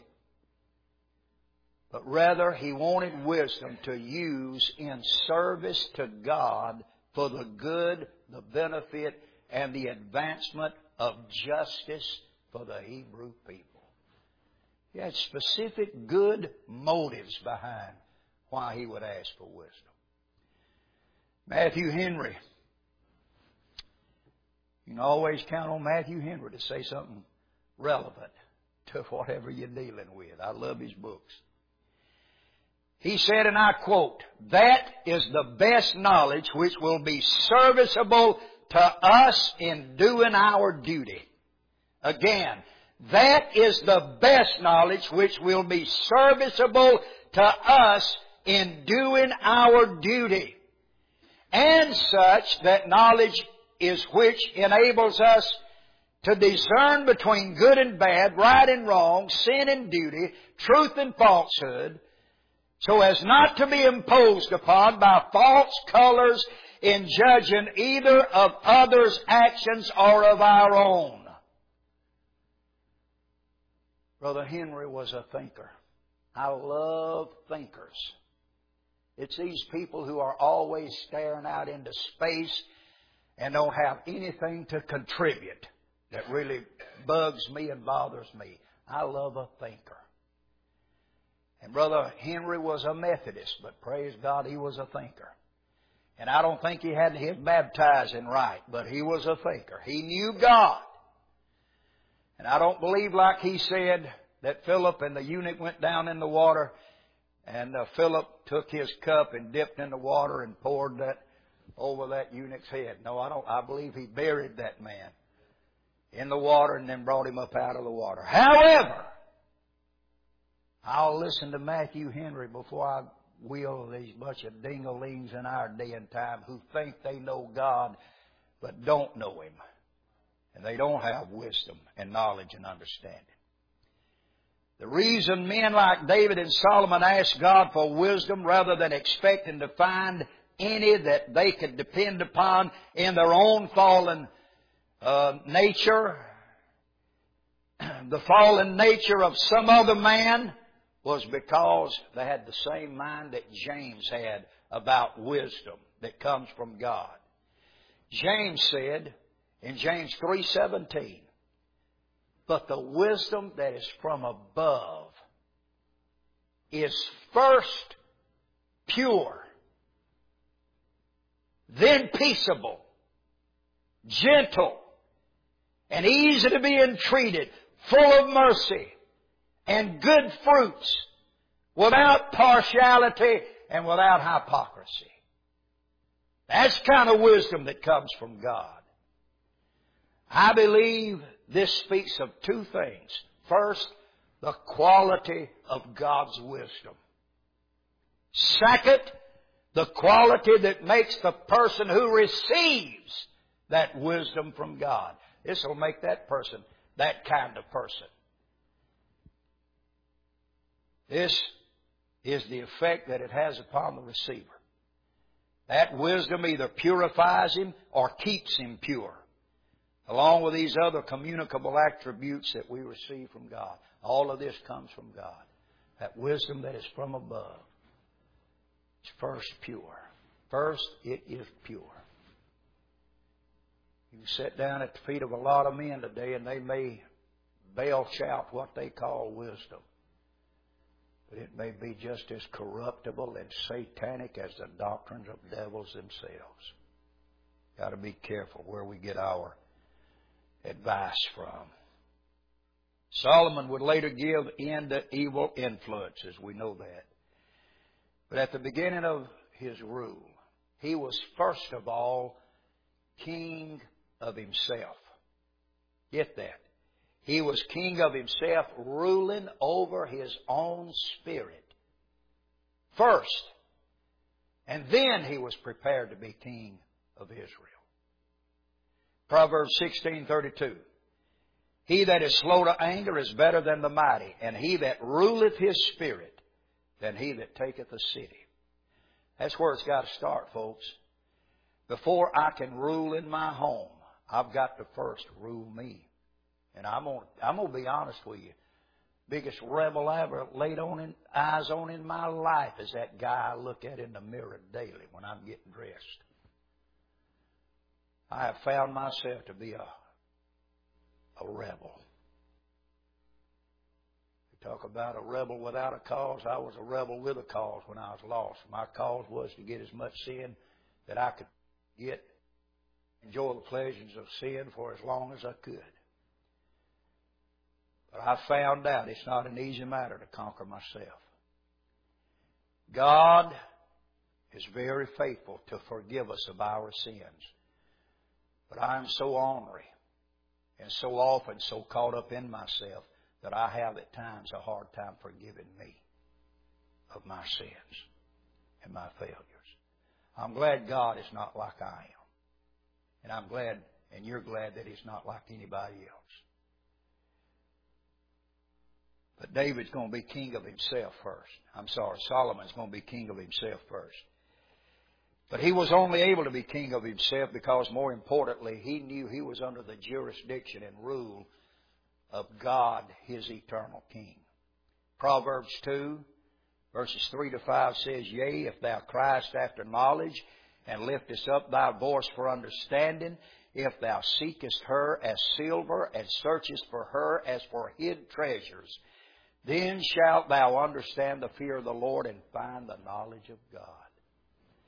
Speaker 1: But rather, he wanted wisdom to use in service to God for the good, the benefit, and the advancement of justice for the Hebrew people. He had specific good motives behind why he would ask for wisdom. Matthew Henry. You can always count on Matthew Henry to say something relevant to whatever you're dealing with. I love his books. He said, and I quote, "That is the best knowledge which will be serviceable to us in doing our duty." Again, that is the best knowledge which will be serviceable to us in doing our duty. And such that knowledge is which enables us to discern between good and bad, right and wrong, sin and duty, truth and falsehood, so as not to be imposed upon by false colors in judging either of others' actions or of our own. Brother Henry was a thinker. I love thinkers. It's these people who are always staring out into space and don't have anything to contribute that really bugs me and bothers me. I love a thinker. And Brother Henry was a Methodist, but praise God, he was a thinker. And I don't think he had his baptizing right, but he was a thinker. He knew God. And I don't believe, like he said, that Philip and the eunuch went down in the water, and uh, Philip took his cup and dipped in the water and poured that over that eunuch's head. No, I don't. I believe he buried that man in the water and then brought him up out of the water. However, I'll listen to Matthew Henry before I will these bunch of ding-a-lings in our day and time who think they know God but don't know Him. And they don't have wisdom and knowledge and understanding. The reason men like David and Solomon asked God for wisdom rather than expecting to find any that they could depend upon in their own fallen uh, nature, the fallen nature of some other man, was because they had the same mind that James had about wisdom that comes from God. James said in James three seventeen, "But the wisdom that is from above is first pure, then peaceable, gentle, and easy to be entreated, full of mercy and good fruits, without partiality and without hypocrisy." That's the kind of wisdom that comes from God. I believe this speaks of two things. First, the quality of God's wisdom. Second, the quality that makes the person who receives that wisdom from God. This will make that person that kind of person. This is the effect that it has upon the receiver. That wisdom either purifies him or keeps him pure, along with these other communicable attributes that we receive from God. All of this comes from God. That wisdom that is from above is first pure. First, it is pure. You can sit down at the feet of a lot of men today and they may belch out what they call wisdom. But it may be just as corruptible and satanic as the doctrines of devils themselves. Got to be careful where we get our advice from. Solomon would later give in to evil influences. We know that. But at the beginning of his rule, he was first of all king of himself. Get that. He was king of himself, ruling over his own spirit first. And then he was prepared to be king of Israel. Proverbs sixteen thirty-two. He that is slow to anger is better than the mighty, and he that ruleth his spirit than he that taketh a city. That's where it's got to start, folks. Before I can rule in my home, I've got to first rule me. And I'm going I'm to be honest with you. Biggest rebel I ever laid on in, eyes on in my life is that guy I look at in the mirror daily when I'm getting dressed. I have found myself to be a, a rebel. You talk about a rebel without a cause. I was a rebel with a cause when I was lost. My cause was to get as much sin that I could get, enjoy the pleasures of sin for as long as I could. But I found out it's not an easy matter to conquer myself. God is very faithful to forgive us of our sins. But I am so ornery and so often so caught up in myself that I have at times a hard time forgiving me of my sins and my failures. I'm glad God is not like I am. And I'm glad, and you're glad that He's not like anybody else. But David's going to be king of himself first. I'm sorry, Solomon's going to be king of himself first. But he was only able to be king of himself because, more importantly, he knew he was under the jurisdiction and rule of God, his eternal king. Proverbs two, verses three to five says, Yea, if thou criest after knowledge, and liftest up thy voice for understanding, if thou seekest her as silver, and searchest for her as for hid treasures, then shalt thou understand the fear of the Lord and find the knowledge of God.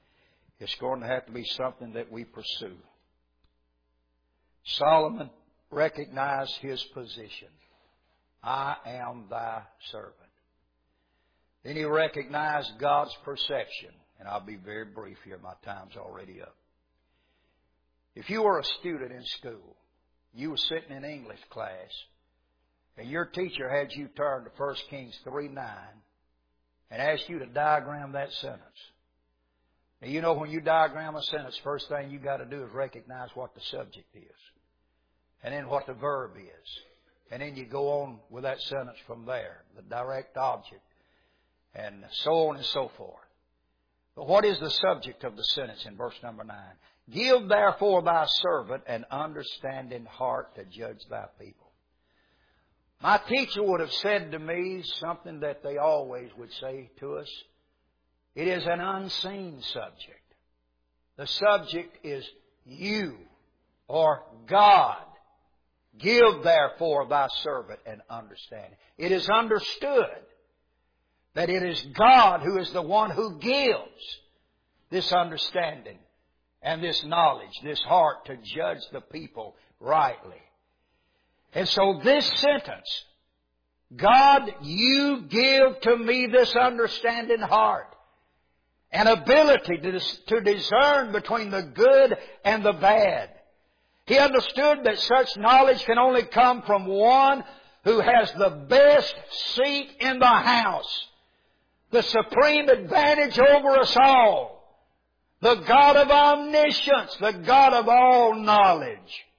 Speaker 1: It's going to have to be something that we pursue. Solomon recognized his position. I am thy servant. Then he recognized God's perception. And I'll be very brief here. My time's already up. If you were a student in school, you were sitting in English class, and your teacher had you turn to First Kings three nine and asked you to diagram that sentence. Now, you know when you diagram a sentence, first thing you got to do is recognize what the subject is, and then what the verb is. And then you go on with that sentence from there, the direct object, and so on and so forth. But what is the subject of the sentence in verse number nine? Give therefore thy servant an understanding heart to judge thy people. My teacher would have said to me something that they always would say to us. It is an unseen subject. The subject is you or God. Give therefore thy servant an understanding. It is understood that it is God who is the one who gives this understanding and this knowledge, this heart to judge the people rightly. And so this sentence, God, you give to me this understanding heart, an ability to, to discern between the good and the bad. He understood that such knowledge can only come from one who has the best seat in the house, the supreme advantage over us all, the God of omniscience, the God of all knowledge.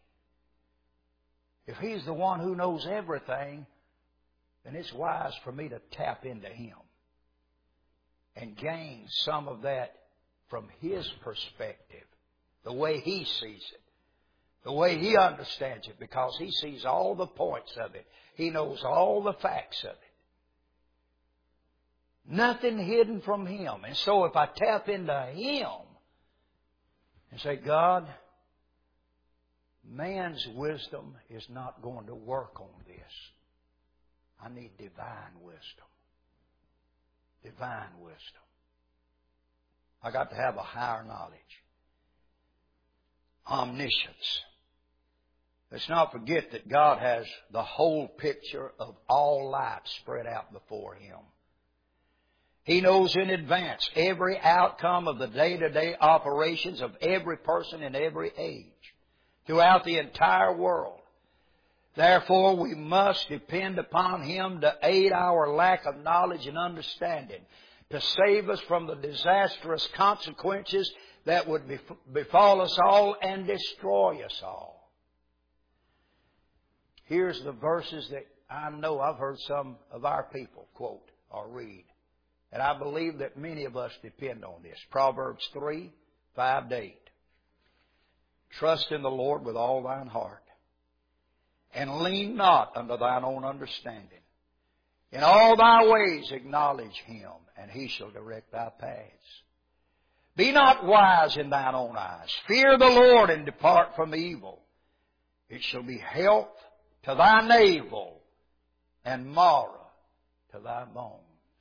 Speaker 1: If He's the one who knows everything, then it's wise for me to tap into Him and gain some of that from His perspective, the way He sees it, the way He understands it, because He sees all the points of it. He knows all the facts of it. Nothing hidden from Him. And so if I tap into Him and say, God, man's wisdom is not going to work on this. I need divine wisdom. Divine wisdom. I got to have a higher knowledge. Omniscience. Let's not forget that God has the whole picture of all life spread out before Him. He knows in advance every outcome of the day-to-day operations of every person in every age throughout the entire world. Therefore, we must depend upon Him to aid our lack of knowledge and understanding, to save us from the disastrous consequences that would befall us all and destroy us all. Here's the verses that I know I've heard some of our people quote or read. And I believe that many of us depend on this. Proverbs three, five to eight. Trust in the Lord with all thine heart, and lean not unto thine own understanding. In all thy ways acknowledge Him, and He shall direct thy paths. Be not wise in thine own eyes. Fear the Lord and depart from evil. It shall be health to thy navel and marrow to thy bones.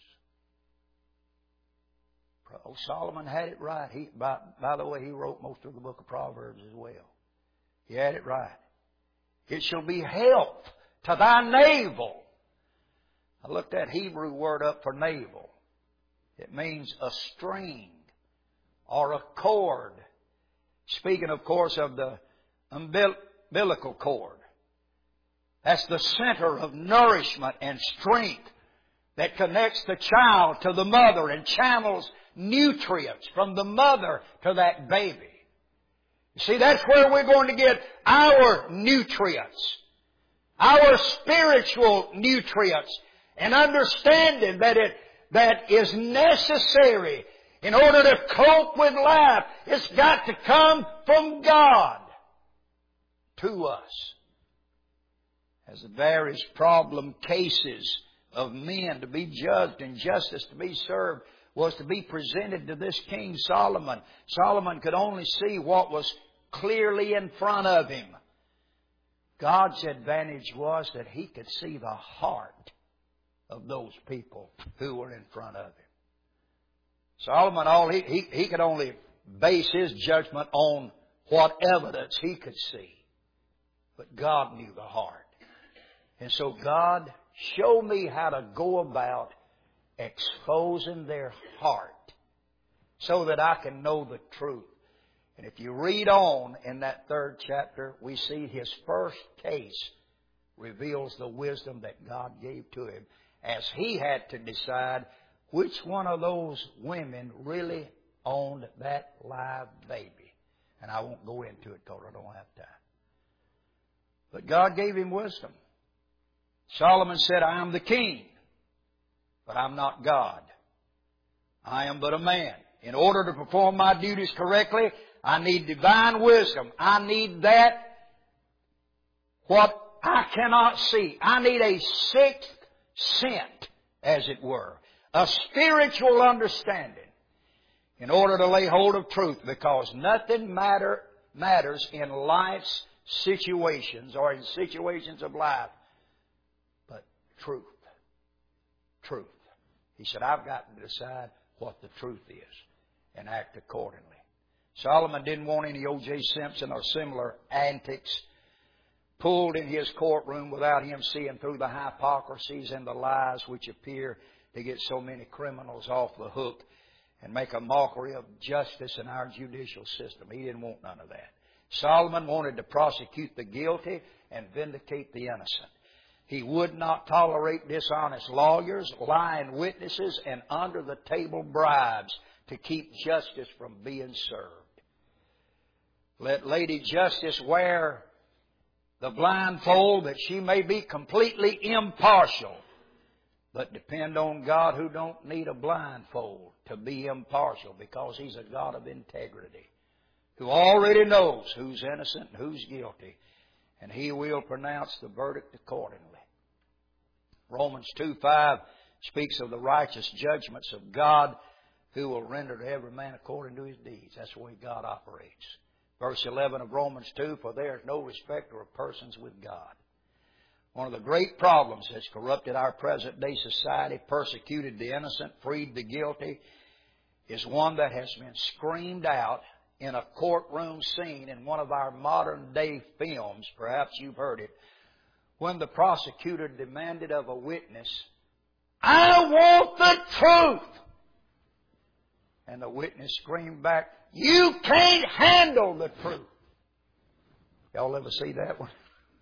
Speaker 1: Oh, Solomon had it right. He, by, by the way, he wrote most of the book of Proverbs as well. He had it right. It shall be health to thy navel. I looked that Hebrew word up for navel. It means a string or a cord. Speaking, of course, of the umbilical cord. That's the center of nourishment and strength that connects the child to the mother and channels nutrients from the mother to that baby. You see, that's where we're going to get our nutrients, our spiritual nutrients, and understanding that it that is necessary in order to cope with life. It's got to come from God to us. As the various problem cases of men to be judged and justice to be served was to be presented to this King Solomon. Solomon could only see what was clearly in front of him. God's advantage was that he could see the heart of those people who were in front of him. Solomon, all he, he, he could only base his judgment on what evidence he could see. But God knew the heart. And so God showed me how to go about exposing their heart so that I can know the truth. And if you read on in that third chapter, we see his first case reveals the wisdom that God gave to him as he had to decide which one of those women really owned that live baby. And I won't go into it because I don't have time. But God gave him wisdom. Solomon said, I am the king, but I'm not God. I am but a man. In order to perform my duties correctly, I need divine wisdom. I need that, what I cannot see. I need a sixth sense, as it were. A spiritual understanding in order to lay hold of truth, because nothing matter, matters in life's situations or in situations of life but truth. Truth. He said, I've got to decide what the truth is and act accordingly. Solomon didn't want any O J Simpson or similar antics pulled in his courtroom without him seeing through the hypocrisies and the lies which appear to get so many criminals off the hook and make a mockery of justice in our judicial system. He didn't want none of that. Solomon wanted to prosecute the guilty and vindicate the innocent. He would not tolerate dishonest lawyers, lying witnesses, and under-the-table bribes to keep justice from being served. Let Lady Justice wear the blindfold that she may be completely impartial. But depend on God, who don't need a blindfold to be impartial, because He's a God of integrity, who already knows who's innocent and who's guilty, and He will pronounce the verdict accordingly. Romans two five speaks of the righteous judgments of God, who will render to every man according to his deeds. That's the way God operates. Verse eleven of Romans two, for there is no respecter of persons with God. One of the great problems that's corrupted our present day society, persecuted the innocent, freed the guilty, is one that has been screamed out in a courtroom scene in one of our modern day films. Perhaps you've heard it. When the prosecutor demanded of a witness, I want the truth. And the witness screamed back, you can't handle the truth. Y'all ever see that one?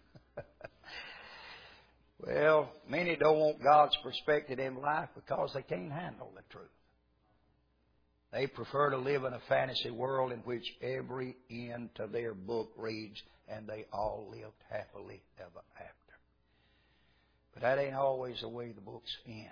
Speaker 1: Well, many don't want God's perspective in life because they can't handle the truth. They prefer to live in a fantasy world in which every end to their book reads, and they all lived happily ever after. But that ain't always the way the books end.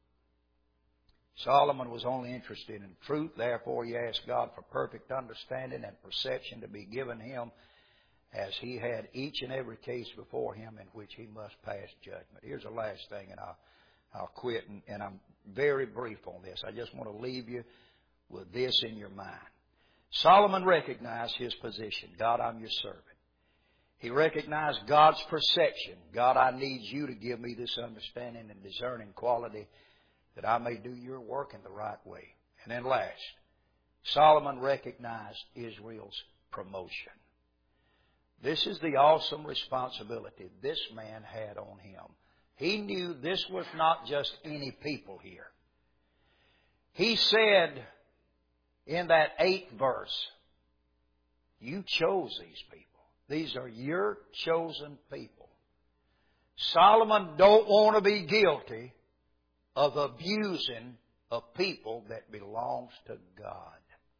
Speaker 1: Solomon was only interested in truth. Therefore, he asked God for perfect understanding and perception to be given him, as he had each and every case before him in which he must pass judgment. Here's the last thing, and I'll, I'll quit, and, and I'm very brief on this. I just want to leave you with this in your mind. Solomon recognized his position. God, I'm your servant. He recognized God's perception. God, I need you to give me this understanding and discerning quality that I may do your work in the right way. And then last, Solomon recognized Israel's promotion. This is the awesome responsibility this man had on him. He knew this was not just any people here. He said in that eighth verse, you chose these people. These are your chosen people. Solomon don't want to be guilty of abusing a people that belongs to God.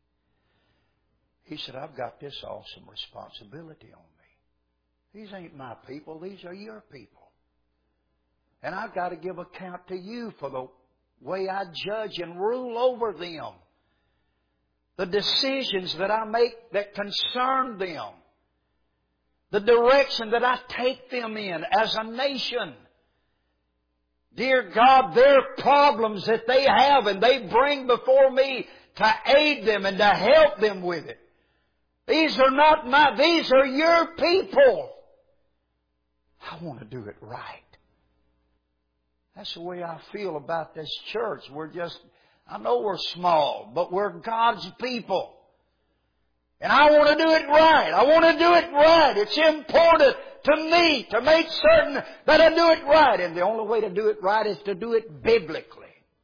Speaker 1: He said, I've got this awesome responsibility on me. These ain't my people. These are your people. And I've got to give account to you for the way I judge and rule over them. The decisions that I make that concern them. The direction that I take them in as a nation. Dear God, their problems that they have and they bring before me to aid them and to help them with it. These are not my, these are your people. I want to do it right. That's the way I feel about this church. We're just, I know we're small, but we're God's people. And I want to do it right. I want to do it right. It's important to me to make certain that I do it right. And the only way to do it right is to do it biblically.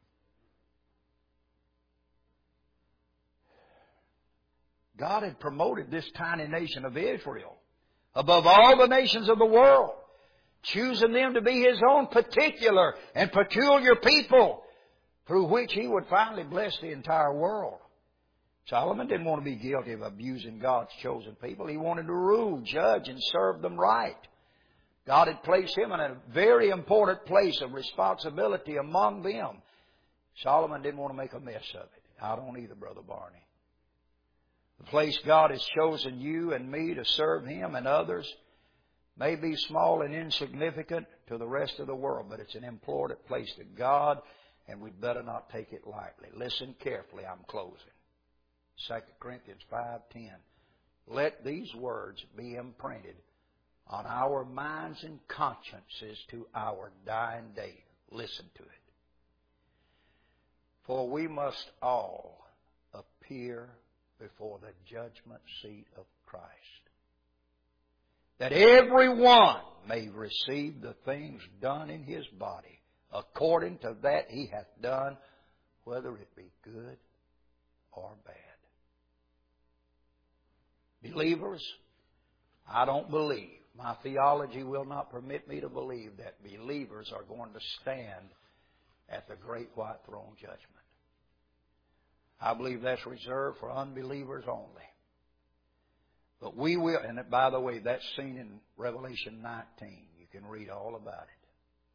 Speaker 1: God had promoted this tiny nation of Israel above all the nations of the world, choosing them to be His own particular and peculiar people, through which He would finally bless the entire world. Solomon didn't want to be guilty of abusing God's chosen people. He wanted to rule, judge, and serve them right. God had placed him in a very important place of responsibility among them. Solomon didn't want to make a mess of it. I don't either, Brother Barney. The place God has chosen you and me to serve Him and others may be small and insignificant to the rest of the world, but it's an important place to God, and we'd better not take it lightly. Listen carefully. I'm closing. Second Corinthians five ten. Let these words be imprinted on our minds and consciences to our dying day. Listen to it. For we must all appear before the judgment seat of Christ, that every one may receive the things done in his body according to that he hath done, whether it be good or bad. Believers, I don't believe, my theology will not permit me to believe that believers are going to stand at the great white throne judgment. I believe that's reserved for unbelievers only. But we will, and by the way, that's seen in Revelation nineteen. You can read all about it.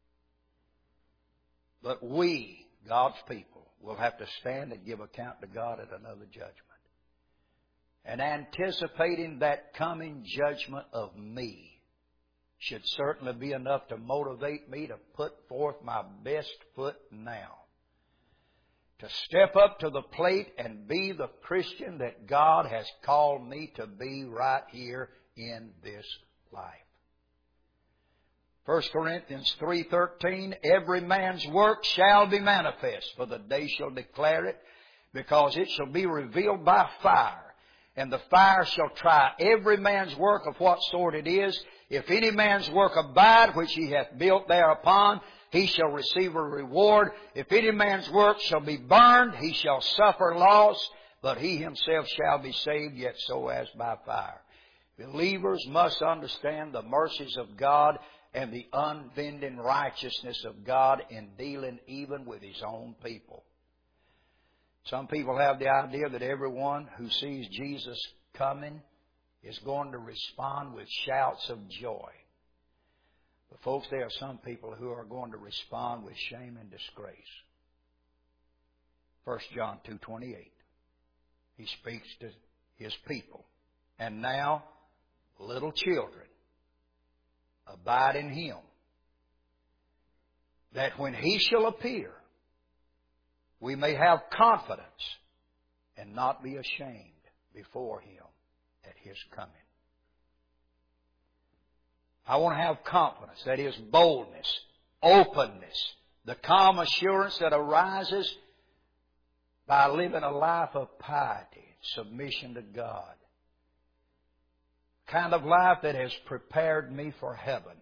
Speaker 1: But we, God's people, will have to stand and give account to God at another judgment. And anticipating that coming judgment of me should certainly be enough to motivate me to put forth my best foot now, to step up to the plate and be the Christian that God has called me to be right here in this life. First Corinthians three thirteen, every man's work shall be manifest, for the day shall declare it, because it shall be revealed by fire. And the fire shall try every man's work of what sort it is. If any man's work abide, which he hath built thereupon, he shall receive a reward. If any man's work shall be burned, he shall suffer loss, but he himself shall be saved, yet so as by fire. Believers must understand the mercies of God and the unbending righteousness of God in dealing even with His own people. Some people have the idea that everyone who sees Jesus coming is going to respond with shouts of joy. But folks, there are some people who are going to respond with shame and disgrace. First John two twenty-eight. He speaks to His people. And now, little children, abide in Him, that when He shall appear, we may have confidence and not be ashamed before Him at His coming. I want to have confidence, that is boldness, openness, the calm assurance that arises by living a life of piety, submission to God. Kind of life that has prepared me for heaven.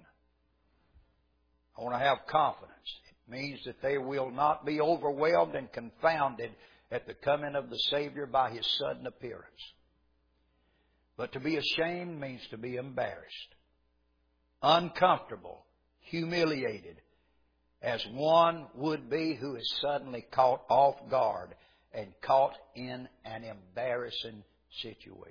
Speaker 1: I want to have confidence. It means that they will not be overwhelmed and confounded at the coming of the Savior by His sudden appearance. But to be ashamed means to be embarrassed, uncomfortable, humiliated, as one would be who is suddenly caught off guard and caught in an embarrassing situation.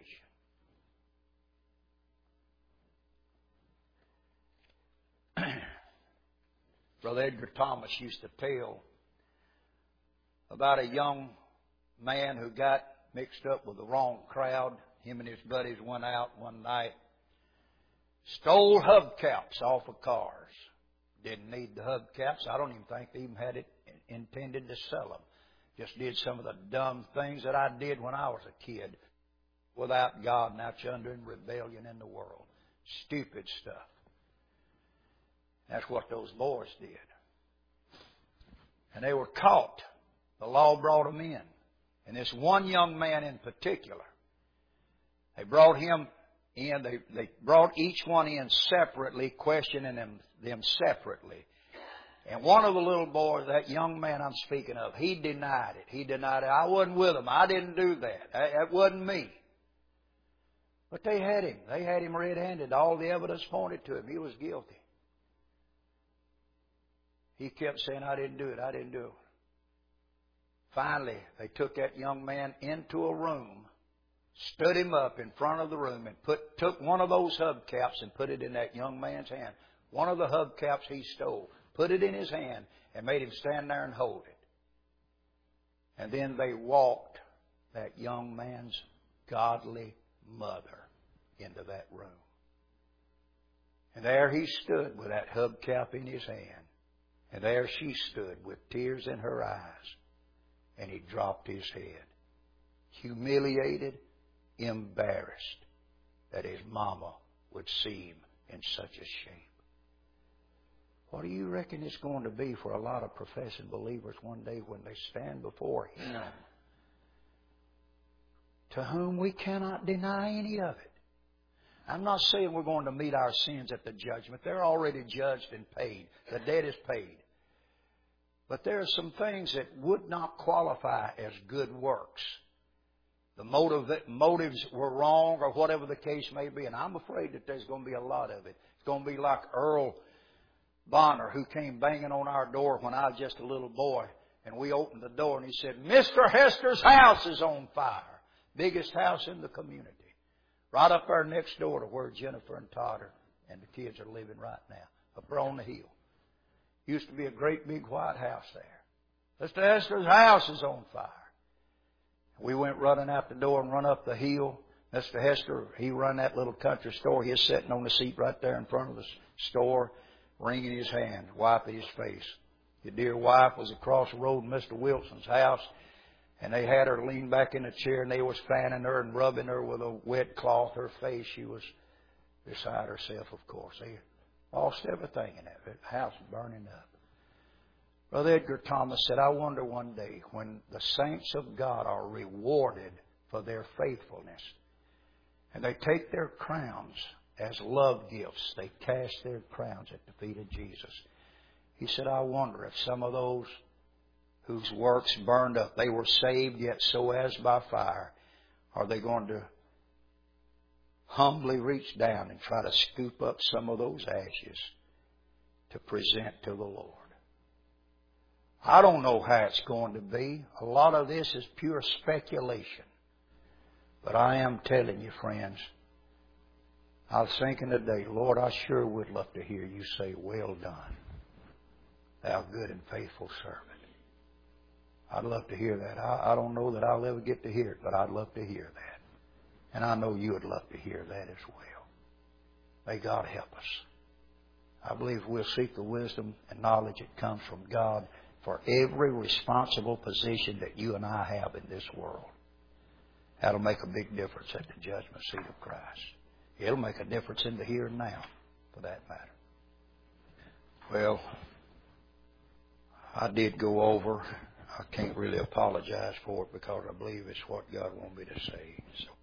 Speaker 1: Brother Edgar Thomas used to tell about a young man who got mixed up with the wrong crowd. Him and his buddies went out one night, stole hubcaps off of cars. Didn't need the hubcaps. I don't even think they even had it intended to sell them. Just did some of the dumb things that I did when I was a kid without God, and out yonder in rebellion in the world. Stupid stuff. That's what those boys did. And they were caught. The law brought them in. And this one young man in particular, they brought him in. They, they brought each one in separately, questioning them, them separately. And one of the little boys, that young man I'm speaking of, he denied it. He denied it. I wasn't with them. I didn't do that. That wasn't me. But they had him. They had him red-handed. All the evidence pointed to him. He was guilty. He kept saying, I didn't do it. I didn't do it. Finally, they took that young man into a room, stood him up in front of the room, and put took one of those hubcaps and put it in that young man's hand. One of the hubcaps he stole. Put it in his hand and made him stand there and hold it. And then they walked that young man's godly mother into that room. And there he stood with that hubcap in his hand. And there she stood with tears in her eyes. And he dropped his head, humiliated, embarrassed that his mama would see him in such a shape. What do you reckon it's going to be for a lot of professing believers one day when they stand before Him, to whom we cannot deny any of it? I'm not saying we're going to meet our sins at the judgment. They're already judged and paid. The debt is paid. But there are some things that would not qualify as good works. The motive, motives were wrong or whatever the case may be. And I'm afraid that there's going to be a lot of it. It's going to be like Earl Bonner, who came banging on our door when I was just a little boy. And we opened the door and he said, Mister Hester's house is on fire. Biggest house in the community. Right up there next door to where Jennifer and Todd are, and the kids are living right now. Up there on the hill. Used to be a great big white house there. Mister Hester's house is on fire. We went running out the door and run up the hill. Mister Hester, he run that little country store. He was sitting on the seat right there in front of the store, wringing his hand, wiping his face. His dear wife was across the road in Mister Wilson's house, and they had her lean back in a chair, and they was fanning her and rubbing her with a wet cloth. Her face, she was beside herself, of course. They lost everything in that. The house burning up. Brother Edgar Thomas said, I wonder one day when the saints of God are rewarded for their faithfulness, and they take their crowns as love gifts, they cast their crowns at the feet of Jesus. He said, I wonder if some of those whose works burned up, they were saved yet so as by fire, are they going to humbly reach down and try to scoop up some of those ashes to present to the Lord? I don't know how it's going to be. A lot of this is pure speculation. But I am telling you, friends, I was thinking today, Lord, I sure would love to hear you say, well done, thou good and faithful servant. I'd love to hear that. I, I don't know that I'll ever get to hear it, but I'd love to hear that. And I know you would love to hear that as well. May God help us. I believe we'll seek the wisdom and knowledge that comes from God for every responsible position that you and I have in this world. That'll make a big difference at the judgment seat of Christ. It'll make a difference in the here and now, for that matter. Well, I did go over. I can't really apologize for it because I believe it's what God wanted me to say. So